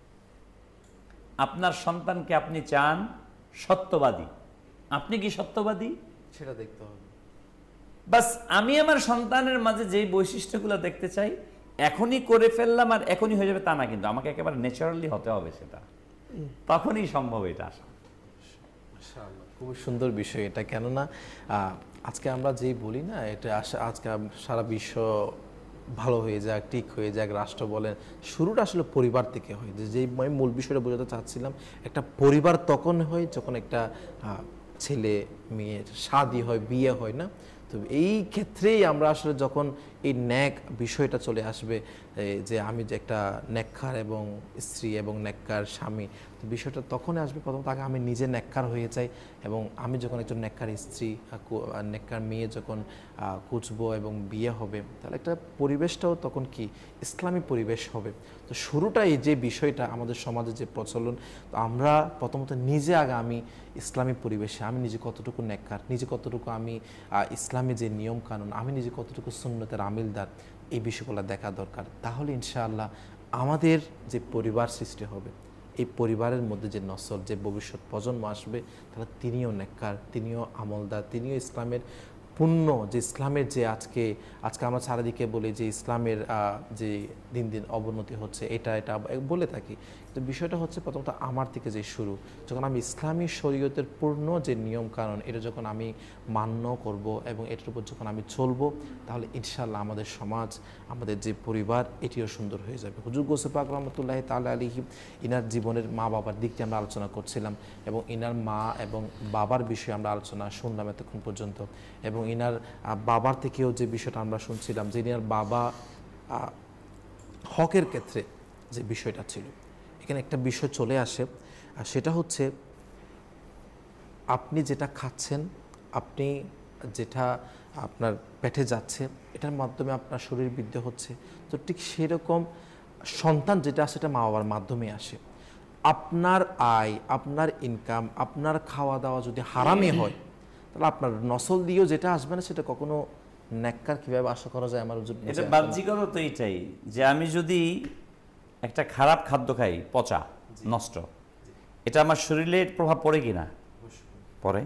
আপনার সন্তানকে আপনি চান সত্যবাদী, আপনি কি সত্যবাদী? সেটা দেখতে হবে। বাস আমি আমার সন্তানের মাঝে যেই বৈশিষ্ট্যগুলো দেখতে চাই এখনই করে ফেললাম আর এখনই হয়ে যাবে তা না, কিন্তু আমাকে একেবারে ন্যাচারালি হতে হবে, সেটা তখনই সম্ভব এটা আসা। খুব সুন্দর বিষয় এটা, কেননা আজকে আমরা যেই বলি না, এটা আজকে সারা বিশ্ব ভালো হয়ে যাক, ঠিক হয়ে যাক, রাষ্ট্র বলেন, শুরুটা আসলে পরিবার থেকে হয়। যে যেই আমি মূল বিষয়টা বোঝাতে চাচ্ছিলাম, একটা পরিবার তখন হয় যখন একটা ছেলে মেয়ের শাদী হয়, বিয়ে হয় না। তো এই ক্ষেত্রেই আমরা আসলে যখন এই ন্যাক বিষয়টা চলে আসবে, যে আমি যে একটা নেককার এবং স্ত্রী এবং নেককার স্বামী, তো বিষয়টা তখনই আসবে প্রথম আগে আমি নিজে নেককার হয়ে যাই, এবং আমি যখন একজন নেককার স্ত্রী নেককার মেয়ে যখন কুচবো এবং বিয়ে হবে, তাহলে একটা পরিবেশটাও তখন কি ইসলামী পরিবেশ হবে। তো শুরুটাই যে বিষয়টা আমাদের সমাজে যে প্রচলন, তো আমরা প্রথমত নিজে আগে আমি ইসলামী পরিবেশে আমি নিজে কতটুকু নেককার, নিজে কতটুকু আমি ইসলামী যে নিয়ম কানুন, আমি নিজে কতটুকু সুন্নতের আমিলদার, এই বিষয়গুলো দেখা দরকার। তাহলে ইনশাআল্লাহ আমাদের যে পরিবার সৃষ্টি হবে, এই পরিবারের মধ্যে যে নসল, যে ভবিষ্যৎ প্রজন্ম আসবে, তাহলে তিনিও নেককার, তিনিও আমলদার, তিনিও ইসলামের পূর্ণ, যে ইসলামের যে আজকে আজকে আমরা চারিদিকে বলি যে ইসলামের যে দিন দিন অবনতি হচ্ছে, এটা এটা বলে থাকি, তো বিষয়টা হচ্ছে প্রথমত আমার থেকে যে শুরু, যখন আমি ইসলামী শরীয়তের পূর্ণ যে নিয়ম কানুন এটা যখন আমি মান্য করব এবং এটার উপর যখন আমি চলবো, তাহলে ইনশাআল্লাহ আমাদের সমাজ, আমাদের যে পরিবার, এটিও সুন্দর হয়ে যাবে। হুজুর গৌসে পাক রহমতুল্লাহ তাআলা আলাইহি, ইনার জীবনের মা বাবার দিকটি আমরা আলোচনা করছিলাম, এবং ইনার মা এবং বাবার বিষয়ে আমরা আলোচনা শুনলাম এতক্ষণ পর্যন্ত, এবং ইনার বাবার থেকেও যে বিষয়টা আমরা শুনছিলাম, যে ইনার বাবা হকের ক্ষেত্রে যে বিষয়টা ছিল, এখানে একটা বিষয় চলে আসে, আর সেটা হচ্ছে আপনি যেটা খাচ্ছেন, আপনি যেটা আপনার পেটে যাচ্ছে, এটার মাধ্যমে আপনার শরীর বৃদ্ধি হচ্ছে। তো ঠিক সেরকম সন্তান যেটা সেটা মা বাবার মাধ্যমে আসে। আপনার আয়, আপনার ইনকাম, আপনার খাওয়া দাওয়া যদি হারামে হয়, তাহলে আপনার নসল দিয়েও যেটা আসবে না সেটা কখনো নেককার কিভাবে আশা করা যায়? আমার এটা বাহ্যিকতা তো এইটাই, যে আমি যদি একটা খারাপ খাদ্য খাই, পচা নষ্ট, এটা আমার শরীরে প্রভাব পড়ে কিনা? পড়ে।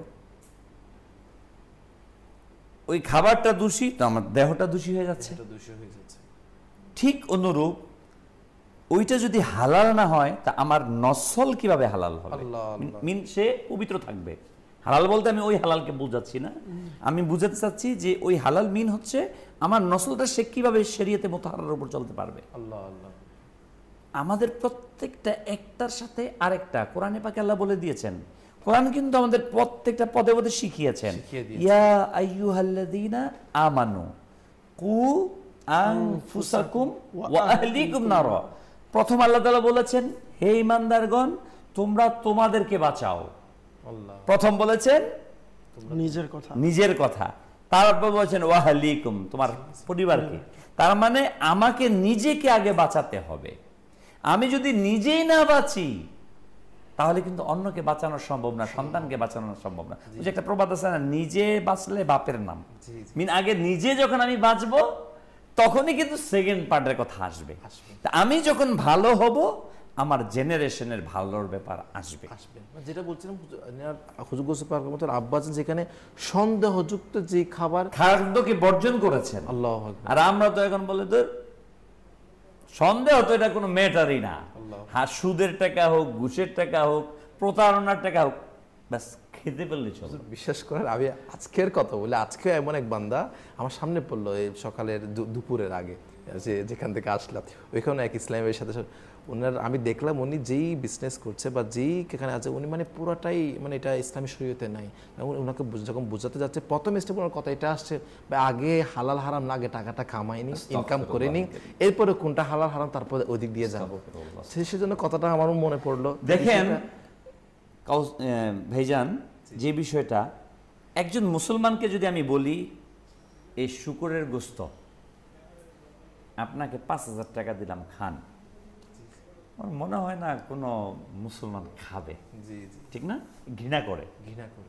ওই খাবারটা দূষী, তো আমার দেহটা দূষী হয়ে যাচ্ছে। ঠিক অনুরূপ ওইটা যদি হালাল না হয়, তা আমার নসল কিভাবে হালাল হবে? মিন সে পবিত্র থাকবে। হালাল বলতে আমি ওই হালালকে বুঝাচ্ছি না, আমি বুঝাতে চাচ্ছি যে ওই হালাল মিন হচ্ছে আমার নসলটা সে কিভাবে শরীয়তে মুতাহারার উপর চলতে পারবে। আল্লাহ আল্লাহ। আমাদের প্রত্যেকটা একটার সাথে আরেকটা কোরআনে পাকে আল্লাহ বলে দিয়েছেন। কোরআন কিন্তু আমাদের প্রত্যেকটা পদে পদে শিখিয়েছেন, ইয়া আইয়ুহাল্লাযীনা আমানু কু আনফুসাকুম ওয়া আহলিকুম নার। প্রথম আল্লাহ তাআলা বলেছেন, হে ঈমানদারগণ, তোমরা তোমাদেরকে বাঁচাও। প্রথম বলেছেন নিজের কথা, নিজের কথা। তারপর বলছেন ওয়াহালিকুম, তোমার পরিবারকে। তার মানে আমাকে নিজেকে আগে বাঁচাতে হবে। আমি যদি নিজেই না বাঁচি তাহলে কিন্তু অন্যকে বাঁচানো সম্ভব না, সন্তানকে বাঁচানো সম্ভব না। বুঝে একটা প্রবাদ আছে না, নিজে বাঁচলে বাপের নাম। মিন আগে নিজে যখন আমি বাঁচবো তখনই কিন্তু সেকেন্ড পার্টের কথা আসবে। তা আমি যখন ভালো হব আমার জেনারেশনের ভালোর ব্যাপার আসবে আসবে যেটা বলছিলাম হুজুর গোসে পাকের মতো আব্বাজান যেখানে সন্দেহযুক্ত যে খাবার খাদ্যকে বর্জন করেছেন। আল্লাহু আকবার। আর আমরা তো এখন বলে তো সন্দেহ তো এটা কোনো ম্যাটারই না। হ্যাঁ, সুদের টাকা হোক, ঘুষের টাকা হোক, প্রতারণার টাকা হোক, ব্যাস খেতে পারলে চলো। বিশ্বাস করেন আমি আজকের কথা বলে, আজকে এমন এক বান্দা আমার সামনে পড়লো এই সকালের দুপুরের আগে, যে যেখান থেকে আসলাম ওইখানে এক ইসলামের সাথে ওনার আমি দেখলাম উনি যেই বিজনেস করছে বা যেই এখানে আছে উনি মানে পুরোটাই মানে এটা ইসলামী শরীয়তে নাই। ওনাকে যখন বোঝাতে যাচ্ছে প্রথম স্টেপ ওনার কথা এটা আসছে, আগে হালাল হারাম না, আগে টাকাটা কামাইনি, ইনকাম করিনি, এরপরে কোনটা হালাল হারাম তারপরে ওই দিক দিয়ে যাবো। সেজন্য কথাটা আমার মনে পড়লো। দেখেন ভাইজান, যে বিষয়টা একজন মুসলমানকে যদি আমি বলি এই শুকরের গোস্ত আপনাকে পাঁচ হাজার টাকা দিলাম খান, আমার মনে হয় না কোনো মুসলমান খাবে। জি জি ঠিক না? ঘৃণা করে ঘৃণা করে।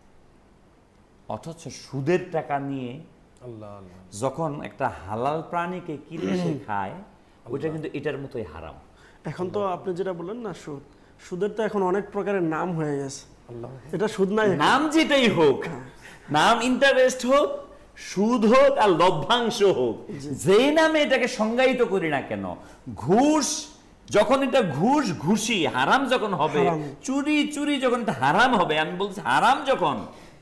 অথচ সুদের টাকা নিয়ে আল্লাহ আল্লাহ যখন একটা হালাল প্রাণীকে কিনে সে খায় ওইটা কিন্তু এটার মতোই হারাম। এখন তো আপনি যেটা বললেন না সুদ, সুদের তো এখন অনেক প্রকারের নাম হয়ে গেছে। এটা সুদ নাই, নাম যেটাই হোক, নাম ইন্টারেস্ট হোক, সুদ হোক আর লভ্যাংশ হোক, যেই নামে এটাকে সংজ্ঞায়িত করি না কেন, ঘুষ যখন এটা ঘুষ ঘুষি হারাম যখন হবে, চুরি চুরি যখন এটা হারাম হবে, আমি বলছি হারাম যখন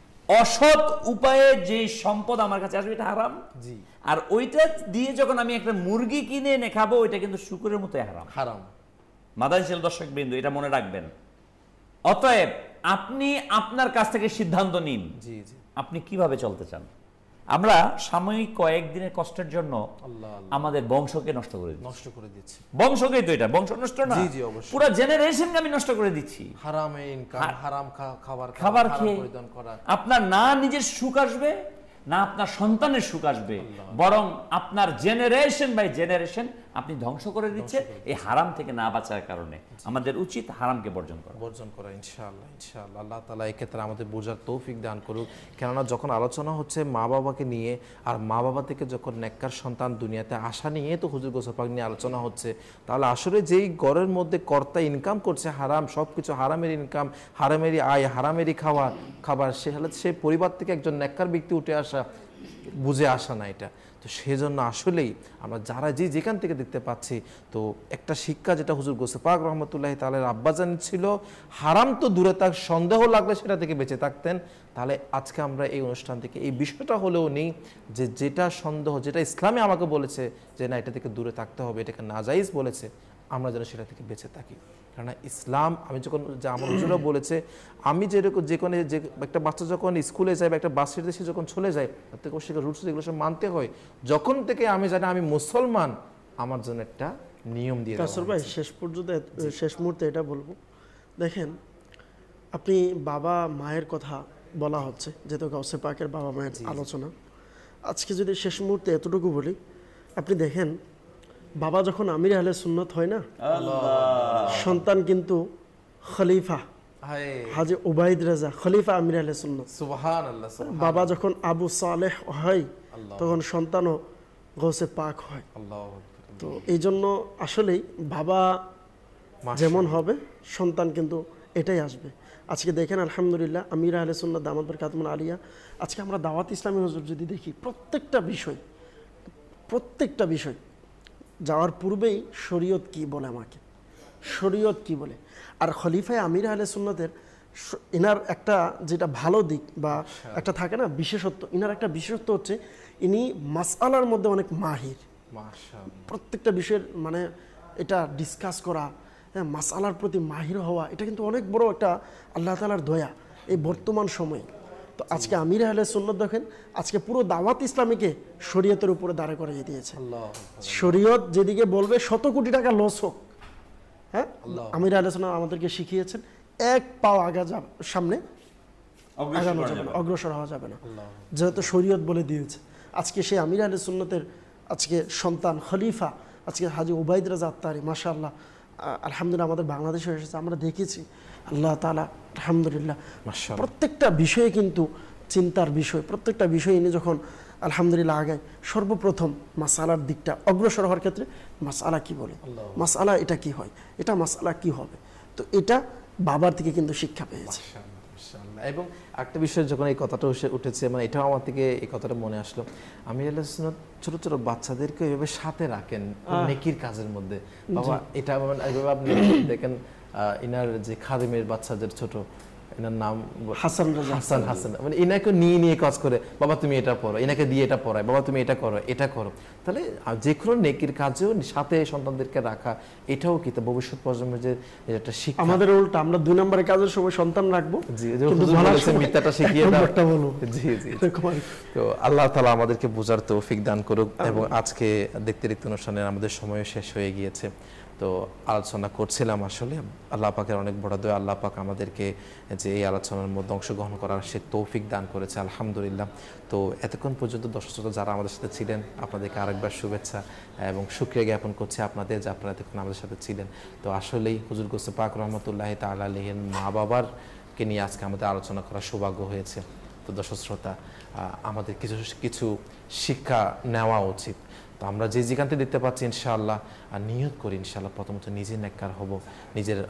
অসৎ উপায়ে যে সম্পদ আমার কাছে আসবে এটা হারাম। জি। আর ওইটা দিয়ে যখন আমি একটা মুরগি কিনে এনে খাবো ওইটা কিন্তু শুকরের মতোই হারাম। হারাম। মাদানশীল দর্শক বিন্দু এটা মনে রাখবেন। অতএব আপনি আপনার কাছ থেকে সিদ্ধান্ত নিন জি জি আপনি কিভাবে চলতে চান। আমরা সাময়িক কয়েকদিনের কষ্টের জন্য আমাদের বংশকে নষ্ট করে দিচ্ছি। নষ্ট করে দিচ্ছি বংশকেই তো, এটা বংশ নষ্ট না, জি জি অবশ্যই, পুরো জেনারেশনকে আমি নষ্ট করে দিচ্ছি। হারামে ইনকাম, হারাম খাবার খাবার খেয়ে পরিধান করা, আপনার না নিজের সুখ আসবে না আপনার সন্তানের সুখ আসবে, বরং আপনার জেনারেশন বাই জেনারেশন আপনি ধ্বংস করে দিচ্ছেন এই হারাম থেকে না বাঁচার কারণে। আমাদের উচিত হারামকে বর্জন করা, বর্জন করা। ইনশাআল্লাহ ইনশাআল্লাহ আল্লাহ তাআলা এই ক্ষেত্রে আমাদের বোঝার তৌফিক দান করুক। কেননা যখন আলোচনা হচ্ছে মা বাবাকে নিয়ে, আর মা বাবা থেকে যখন নেককার সন্তান দুনিয়াতে আসা নিয়ে তো হুজুর গোসল পাক নিয়ে আলোচনা হচ্ছে, তাহলে আসলে যেই ঘরের মধ্যে কর্তা ইনকাম করছে হারাম, সব কিছু হারামের ইনকাম, হারামেরই আয়, হারামেরই খাবার খাবার সে হলে সে পরিবার থেকে একজন নেককার ব্যক্তি উঠে আসা বুঝে আসা না এটা। তো সেজন্য আসলেই আমরা যারা যে যেখান থেকে দেখতে পাচ্ছি, তো একটা শিক্ষা যেটা হুজুর গোসে পাক রহমতুল্লাহ তাআলার আব্বাজান ছিল, হারাম তো দূরে থাক, সন্দেহ লাগলে সেটা থেকে বেঁচে থাকতেন। তাহলে আজকে আমরা এই অনুষ্ঠান থেকে এই বিষয়টা হলেও নেই যে যেটা সন্দেহ, যেটা ইসলামে আমাকে বলেছে যে না এটা থেকে দূরে থাকতে হবে, এটাকে নাজাইজ বলেছে, আমরা যেন সেটা থেকে বেঁচে থাকি। কারণ ইসলাম আমি যখন যে আমার হুজুরও বলেছে, আমি যেরকম যে কোনো যে একটা বাচ্চা যখন স্কুলে যায় বা একটা বাস ছেড়ে সে যখন চলে যায় তার থেকে সেখানে রুলস যেগুলো সব মানতে হয়। যখন থেকে আমি জানি আমি মুসলমান, আমার জন্য একটা নিয়ম দিয়ে কাসর ভাই শেষ পর্যন্ত শেষ মুহূর্তে এটা বলবো, দেখেন আপনি বাবা মায়ের কথা বলা হচ্ছে, যেহেতু গাউসে পাকের বাবা মায়ের আলোচনা, আজকে যদি শেষ মুহূর্তে এতটুকু বলি, আপনি দেখেন বাবা যখন আমির আহলে সুন্নত হয় না, সন্তান কিন্তু খলিফা হাজী উবাইদ রাজা খলিফা আমির আহলে সুন্নত। সুবহানাল্লাহ। বাবা যখন আবু সালেহ হয় তখন সন্তানও গৌসে পাক হয়। তো এই জন্য আসলেই বাবা যেমন হবে সন্তান কিন্তু এটাই আসবে। আজকে দেখেন আলহামদুলিল্লাহ আমির আহলে সুন্নাত দামাত বরকাতুহুম আলিয়া, আজকে আমরা দাওয়াত ইসলামী হুজুর যদি দেখি প্রত্যেকটা বিষয় প্রত্যেকটা বিষয় যাওয়ার পূর্বেই শরীয়ত কি বলে, আমাকে শরীয়ত কি বলে। আর খলিফায়ে আমির আহলে সুন্নাতের ইনার একটা যেটা ভালো দিক বা একটা থাকে না বিশেষত্ব, ইনার একটা বিশেষত্ব হচ্ছে ইনি মাসআলার মধ্যে অনেক মাহির। প্রত্যেকটা বিষয়ের মানে এটা ডিসকাস করা, হ্যাঁ, মাসআলার প্রতি মাহির হওয়া, এটা কিন্তু অনেক বড় একটা আল্লাহ তাআলার দয়া এই বর্তমান সময়ে। তো আজকে আমির আহলে সুন্নাত দেখেন আজকে পুরো দাওয়াত ইসলামীকে শরীয়তের উপরে দাঁড়া করিয়ে দিয়েছে। শরীয়ত যেদিকে বলবে শত কোটি টাকা লস হোক, হ্যাঁ, আমির আহলে সুন্নাত আমাদেরকে শিখিয়েছেন এক পাও আগে যা সামনে আগানো যাবে না, অগ্রসর হওয়া যাবে না, যেহেতু শরীয়ত বলে দিয়েছে। আজকে সেই আমির আহলে সুন্নতের আজকে সন্তান খলিফা আজকে হাজী ওবায়দ রাজা আত্তারি, মাশাআল্লাহ, আলহামদুলিল্লাহ আমাদের বাংলাদেশে এসেছে, আমরা দেখেছি আল্লাহ তাআলা আলহামদুলিল্লাহ প্রত্যেকটা বিষয়ে কিন্তু চিন্তার বিষয়, প্রত্যেকটা বিষয় ইনি যখন আলহামদুলিল্লাহ আগায়, সর্বপ্রথম মাসআলার দিকটা অগ্রসর হওয়ার ক্ষেত্রে মাসআলা কি বলে, মাসআলা এটা কি হয়, এটা মাসআলা কি হবে, তো এটা বাবার থেকে কিন্তু শিক্ষা পেয়েছে। এবং একটা বিষয় যখন এই কথাটা উঠেছে, মানে এটাও আমার থেকে এই কথাটা মনে আসলো, আমির আহলে সুন্নাত ছোট ছোট বাচ্চাদেরকে এভাবে সাথে রাখেন নেকির কাজের মধ্যে। বাবা এটা এইভাবে আপনি দেখেন, ইনার যে খাদেমের বাচ্চাদের ছোট, এনার নাম হাসান রাজা, হাসান হাসান মানে এনাকে নিয়ে নিয়ে কাজ করে, বাবা তুমি এটা পড়ো, এনাকে দিয়ে এটা পড়ায়, বাবা তুমি এটা করো, এটা করো। তাহলে যে কোনো নেকির কাজেও সাথে সন্তানদেরকে রাখা, এটাও কি তা ভবিষ্যৎ প্রজন্মের যে একটা শিক্ষা। আমাদের উল্টা, আমরা দুই নম্বরের কাজের সময় সন্তান রাখবো, মিথ্যাটা শিখিয়ে দাও। জি জি। তো আল্লাহ তাআলা আমাদেরকে বোঝার তৌফিক দান করুক। এবং আজকে দেখতে দেখতে অনুষ্ঠানের আমাদের সময় শেষ হয়ে গিয়েছে। তো আলোচনা করছিলাম, আসলে আল্লাহ পাকের অনেক বড় দয়া, আল্লাহ পাক আমাদেরকে যে এই আলোচনার মধ্যে অংশগ্রহণ করার সে তৌফিক দান করেছে, আলহামদুলিল্লাহ। তো এতক্ষণ পর্যন্ত দর্শক শ্রোতা যারা আমাদের সাথে ছিলেন, আপনাদেরকে আরেকবার শুভেচ্ছা এবং শুকরিয়া জ্ঞাপন করছি আপনাদের, যে আপনারা এতক্ষণ আমাদের সাথে ছিলেন। তো আসলেই হুজুর গোসে পাক রহমতুল্লাহ তাআলা আলাইহির মা বাবারকে নিয়ে আজকে আমাদের আলোচনা করার সৌভাগ্য হয়েছে। তো দর্শক শ্রোতা, আমাদের কিছু কিছু শিক্ষা নেওয়া উচিত। তো আমরা যে যেখান থেকে দেখতে পাচ্ছি ইনশাআল্লাহ আর নিয়ত করি ইনশাআল্লাহ প্রথমত নিজে নেককার হব, নিজের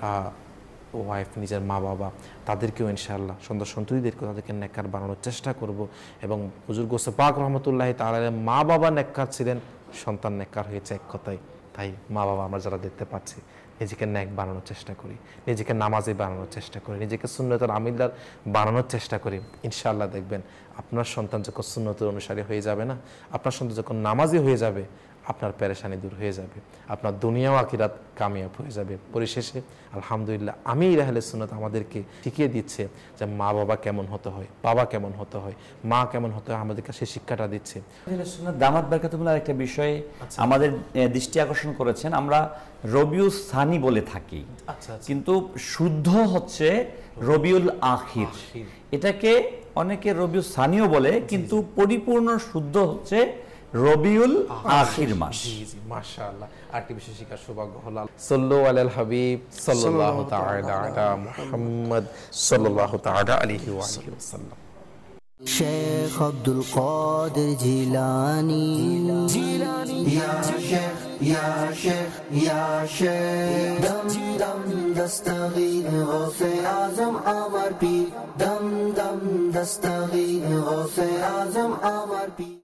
ওয়াইফ, নিজের মা বাবা, তাদেরকেও ইনশাআল্লাহ সুন্দর সন্তুতিদেরকেও তাদেরকে নেককার বানানোর চেষ্টা করব। এবং হুজুর গোসে পাক রহমতুল্লাহ তাআলা মা বাবা নেককার ছিলেন, সন্তান নেককার হয়েছে, এক কথায়। তাই মা বাবা আমরা যারা দেখতে পাচ্ছি, নিজেকে নেক বানানোর চেষ্টা করি, নিজেকে নামাজি বানানোর চেষ্টা করি, নিজেকে সুন্নতের আমিলদার বানানোর চেষ্টা করি। ইনশাআল্লাহ দেখবেন আপনার সন্তান যখন সুন্নতের অনুসারী হয়ে যাবে না, আপনার সন্তান যখন নামাজি হয়ে যাবে, আপনার পেরেশানি দূর হয়ে যাবে, আপনার দুনিয়া ও আখিরাত কামিয়াব হয়ে যাবে। পরিশেষে আলহামদুলিল্লাহ আমির আহলে সুন্নাত আমাদেরকে শিখিয়ে দিচ্ছে যে মা বাবা কেমন হতে হয়, বাবা কেমন হতে হয়, মা কেমন হতে হয়, আমাদেরকে সেই শিক্ষাটা দিচ্ছে। দামাত বারকাতুহুল্লাহ একটা বিষয়ে আমাদের দৃষ্টি আকর্ষণ করেছেন, আমরা রবিউল সানি বলে থাকি, কিন্তু শুদ্ধ হচ্ছে রবিউল আখির। এটাকে অনেকে রবিউল সানিও বলে, কিন্তু পরিপূর্ণ শুদ্ধ হচ্ছে রবিউল আখির মাস। জি জি, মাশাআল্লাহ। আরেকটি বিশেষ শিক্ষার সৌভাগ্য হলো সাল্লু আলাল হাবিব সাল্লাল্লাহু তাআলা আলা মুহাম্মদ সাল্লাল্লাহু তাআলা আলাইহি ওয়া আলিহি ওয়াসাল্লাম। শেখ আব্দুল কাদের জিলানী, ইয়া শেখ ইয়া শেখ ইয়া শেখ, দম দম দস্তগীর গৌসে আজম আমার পীর, দম দম দস্তগীর গৌসে আজম আমার পীর।